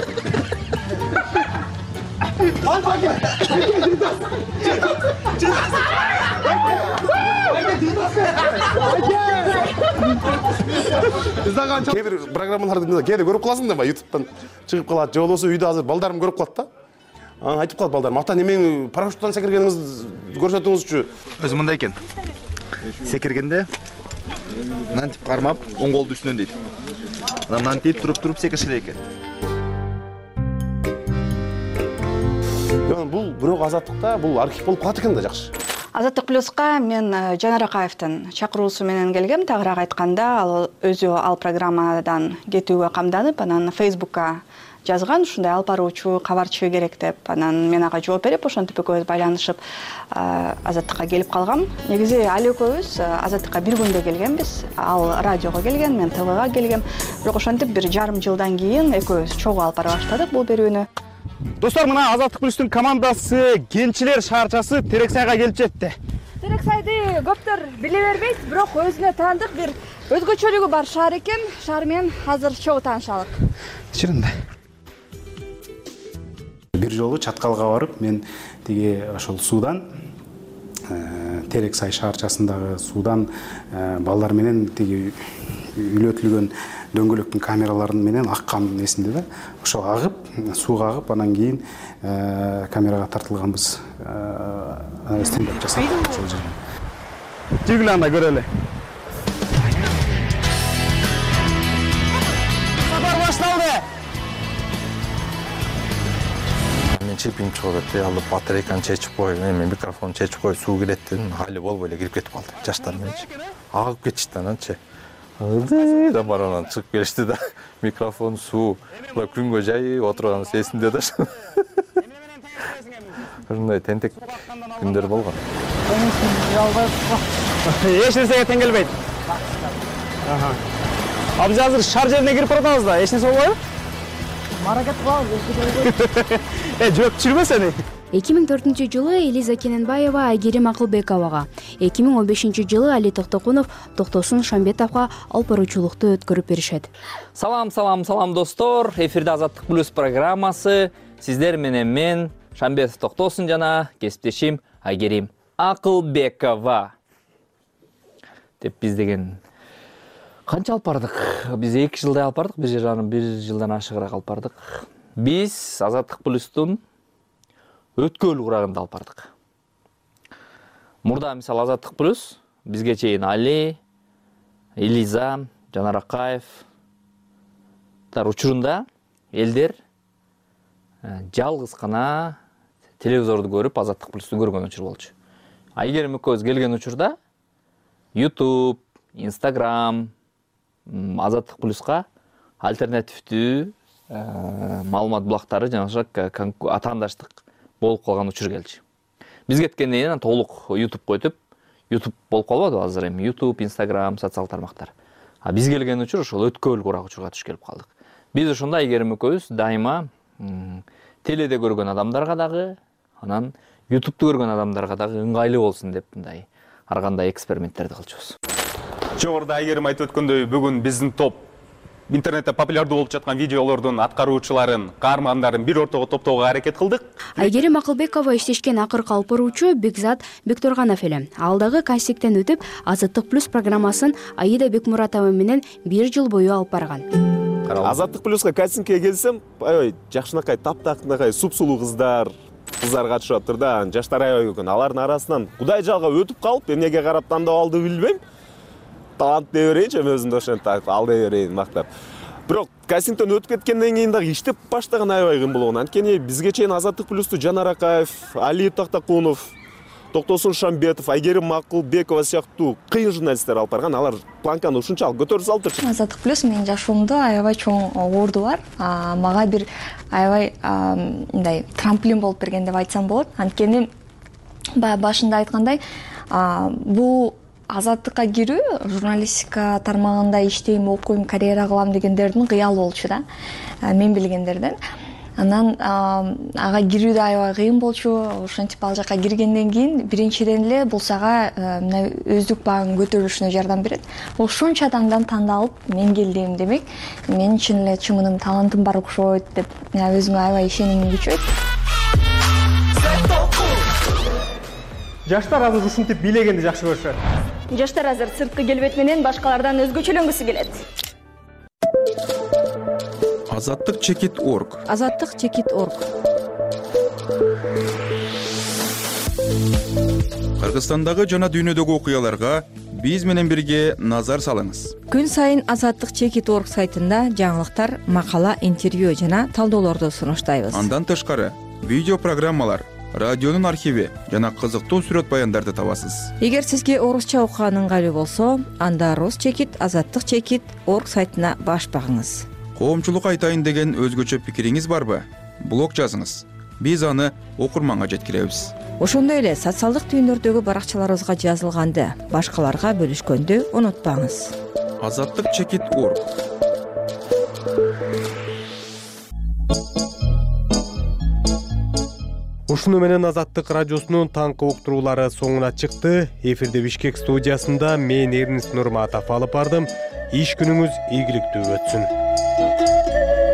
Кээ бир программаларды кээде көрүп каласың да, ютубтан чыгып калат, же болбосо үйдө азыр балдарым көрүп калат да. Анан айтып калат балдарым, ата немең парашюттан секиргениңизди көрсөтүңүзчү. Өзү мындай экен. Секиргенде мынтип кармап, оң колду үстүнөн дейт. Анан мынтип туруп-туруп секириш керек экен. Бул бирок Азаттыкта бул архив болуп калат экен да, жакшы. Азаттык плюска мен Жанар Акаевдин чакыруусу менен келгем. Тагыраак айтканда, ал өзү ал программадан кетүүгө камданып, анан Facebookка жазган, ушундай алып баруучу, кабарчы керек деп. Анан мен ага жооп берип, ошентип экөөбүз байланышып Азаттыкка келип калгам. Негизи ал экөөбүз Азаттыкка бир күндө келгенбиз. Ал радиого келген, мен ТВга келгем. Бирок ошентип бир жарым жылдан кийин экөөбүз чогуу алып бара баштадык бул берүүнү. Достор, мына Азаттык плюстун командасы Кенчилер шаарчасы Терексайга келип жетти. Терексайды көптөр биле бербейт, бирок өзүнө таандык бир өзгөчөлүгү бар шаар экен. Шаар менен азыр чогуу таанышалык. Чырында. Бир жолу Чаткалга барып, мен тиги ошол суудан Терексай шаарчасындагы суудан балдар менен тиги үйлөтүлгөн дөңгөлөктүн камераларын менен аккан эсимде да. Ошо агып, сууга агып, анан кийин камерага тартылганбыз. Стендап жасап ошол жерден. Жүргүлө анда көрөлү. Сапар башталды. Мен чипин чыгып кетти, алып батарейканы чечип коюп, эми микрофон чечип коюп, суу кирет дедим, хали болбой эле кирип кетип калды жаштар менен. Агып кетишти ананчы. да бар анан чыгып келишти да микрофон суу күнгө жайып отурганыбыз эсимде да ушундай тентек күндөр болгон. Эч нерсеге тең келбейт. А биз азыр шаар жерине кирип баратабыз да, эч нерсе болбойбу? Маракет кылабыз. Э, жооп түшүрбө сени. эки миң төртүнчү жылы Элиза Кененбаева Айгерим Акылбековага, эки миң он бешинчи жылы Али Токтокунов Токтосун Шамбетовго алып баруучулукту өткөрүп беришет. Салам, салам, салам достор. Эфирде Азаттык плюс программасы. Сиздер менен мен Шамбетов Токтосун жана кесиптешим Айгерим Акылбекова. Деп биз деген канча алып бардык? Биз эки жылдай алып бардык, бир жарым бир жылдан ашыгыраак алып бардык. Биз Азаттык плюстун өткөл курагында алып бардык. Мурда мисалы Азаттык плюс бизге чейин Али, Элиза, Жанар Акаев тар учурунда элдер жалгыз гана телевизорду көрүп Азаттык плюсту көргөн учур болчу. Айгерим экөөбүз келген учурда YouTube, Instagram, Азаттык плюска альтернативдүү маалымат булактары жана ошо атаандаштык болуп калган учур келчү. Биз кеткенден кийин толук YouTube койтуп, YouTube болуп калбады азыр эми YouTube, Instagram, социал тармактар. А биз келген учур ошол өткөл курак учурга түшүп келип калдык. Биз ошондо Айгерим экөөбүз дайыма теледе көргөн адамдарга дагы, анан YouTube'ду көргөн адамдарга дагы ыңгайлуу болсун деп мындай ар кандай эксперименттерди кылчубуз. Жогоруда Айгерим айтып өткөндөй, бүгүн биздин топ интернетте популярдуу болуп жаткан видеолордун аткаруучуларын, каармандарын бир ортого топтоого аракет кылдык. Айгерим Акылбекова иштешкен акыркы алып баруучу Бекзат Бектурганов эле. Ал дагы кастингден өтүп, Азаттык плюс программасын Аида Бекмуратова менен бир жыл бою алып барган. Азаттык плюска кастингке келсем, аябай жакшынакай таптакынакай супсулуу кыздар, кыздар катышып атыр да, жаштар аябай экен. Алардын арасынан Кудай жалга өтүп калып, эмнеге карап тандап алды билбейм. Талант дей берейинчи, өзүмдү ошентип алдай берейин мактап. Бирок кастингден өтүп кеткенден кийин дагы иштеп баштаган аябай кыйын болгон. Анткени бизге чейин Азаттык плюсту Жанар Акаев, Али Токтокунов, Токтосун Шамбетов, Айгерим Акылбекова сыяктуу кыйын журналисттер алып барган. Алар планканы ушунчалык көтөрүп салыптыр. Азаттык плюс менин жашоомдо аябай чоң орду бар. Мага бир аябай мындай трамплин болуп берген деп айтсам болот. Анткени баягы башында айткандай, бул Азаттыкка кирүү, журналистика тармагында иштейм, окуйм, карьера кылам дегендердин кыялы болчу да. Мен билгендерден. Анан ага кирүү да аябай кыйын болчу. Ошентип ал жака киргенден кийин биринчиден эле бул сага өздүк багың көтөрүлүшүнө жардам берет. Ошончо адамдан тандалып мен келдим демек, менин чын эле чымыным, талантым бар окшойт деп өзүмө аябай ишенимим күчөйт. Жаштар азыр ушинтип бийлегенди жакшы көрүшөт. Жаштар азыр сырткы келбет менен башкалардан өзгөчөлөнгүсү келет. Азаттык чекит точка орг. Азаттык чекит точка орг. Кыргызстандагы жана дүйнөдөгү окуяларга биз менен бирге назар салыңыз. Күн сайын Азаттык чекит точка орг сайтында жаңылыктар, макала, интервью жана талдоолорду сунуштайбыз. Андан тышкары видео программалар, радионун архиви жана кызыктуу сүрөт баяндарды табасыз. Эгер сизге орусча окуган ыңгайлуу болсо, анда Рус чекит, Азаттык чекит точка орг сайтына баш багыңыз. Коомчулук айтайын деген өзгөчө пикириңиз барбы? Блог жазыңыз. Биз аны окурманга жеткиребиз. Ошондой эле социалдык түйүндөрдөгү баракчаларыбызга жазылганды башкаларга бөлүшкөндү унутпаңыз. Азаттык чекит точка орг. Ушуну менен Азаттык радиосунун таңкы уктуруулары соңуна чыкты. Эфирде Бишкек студиясында мен Эрнис Нурматов алып бардым. Иш күнүңүз ийгиликтүү өтсүн.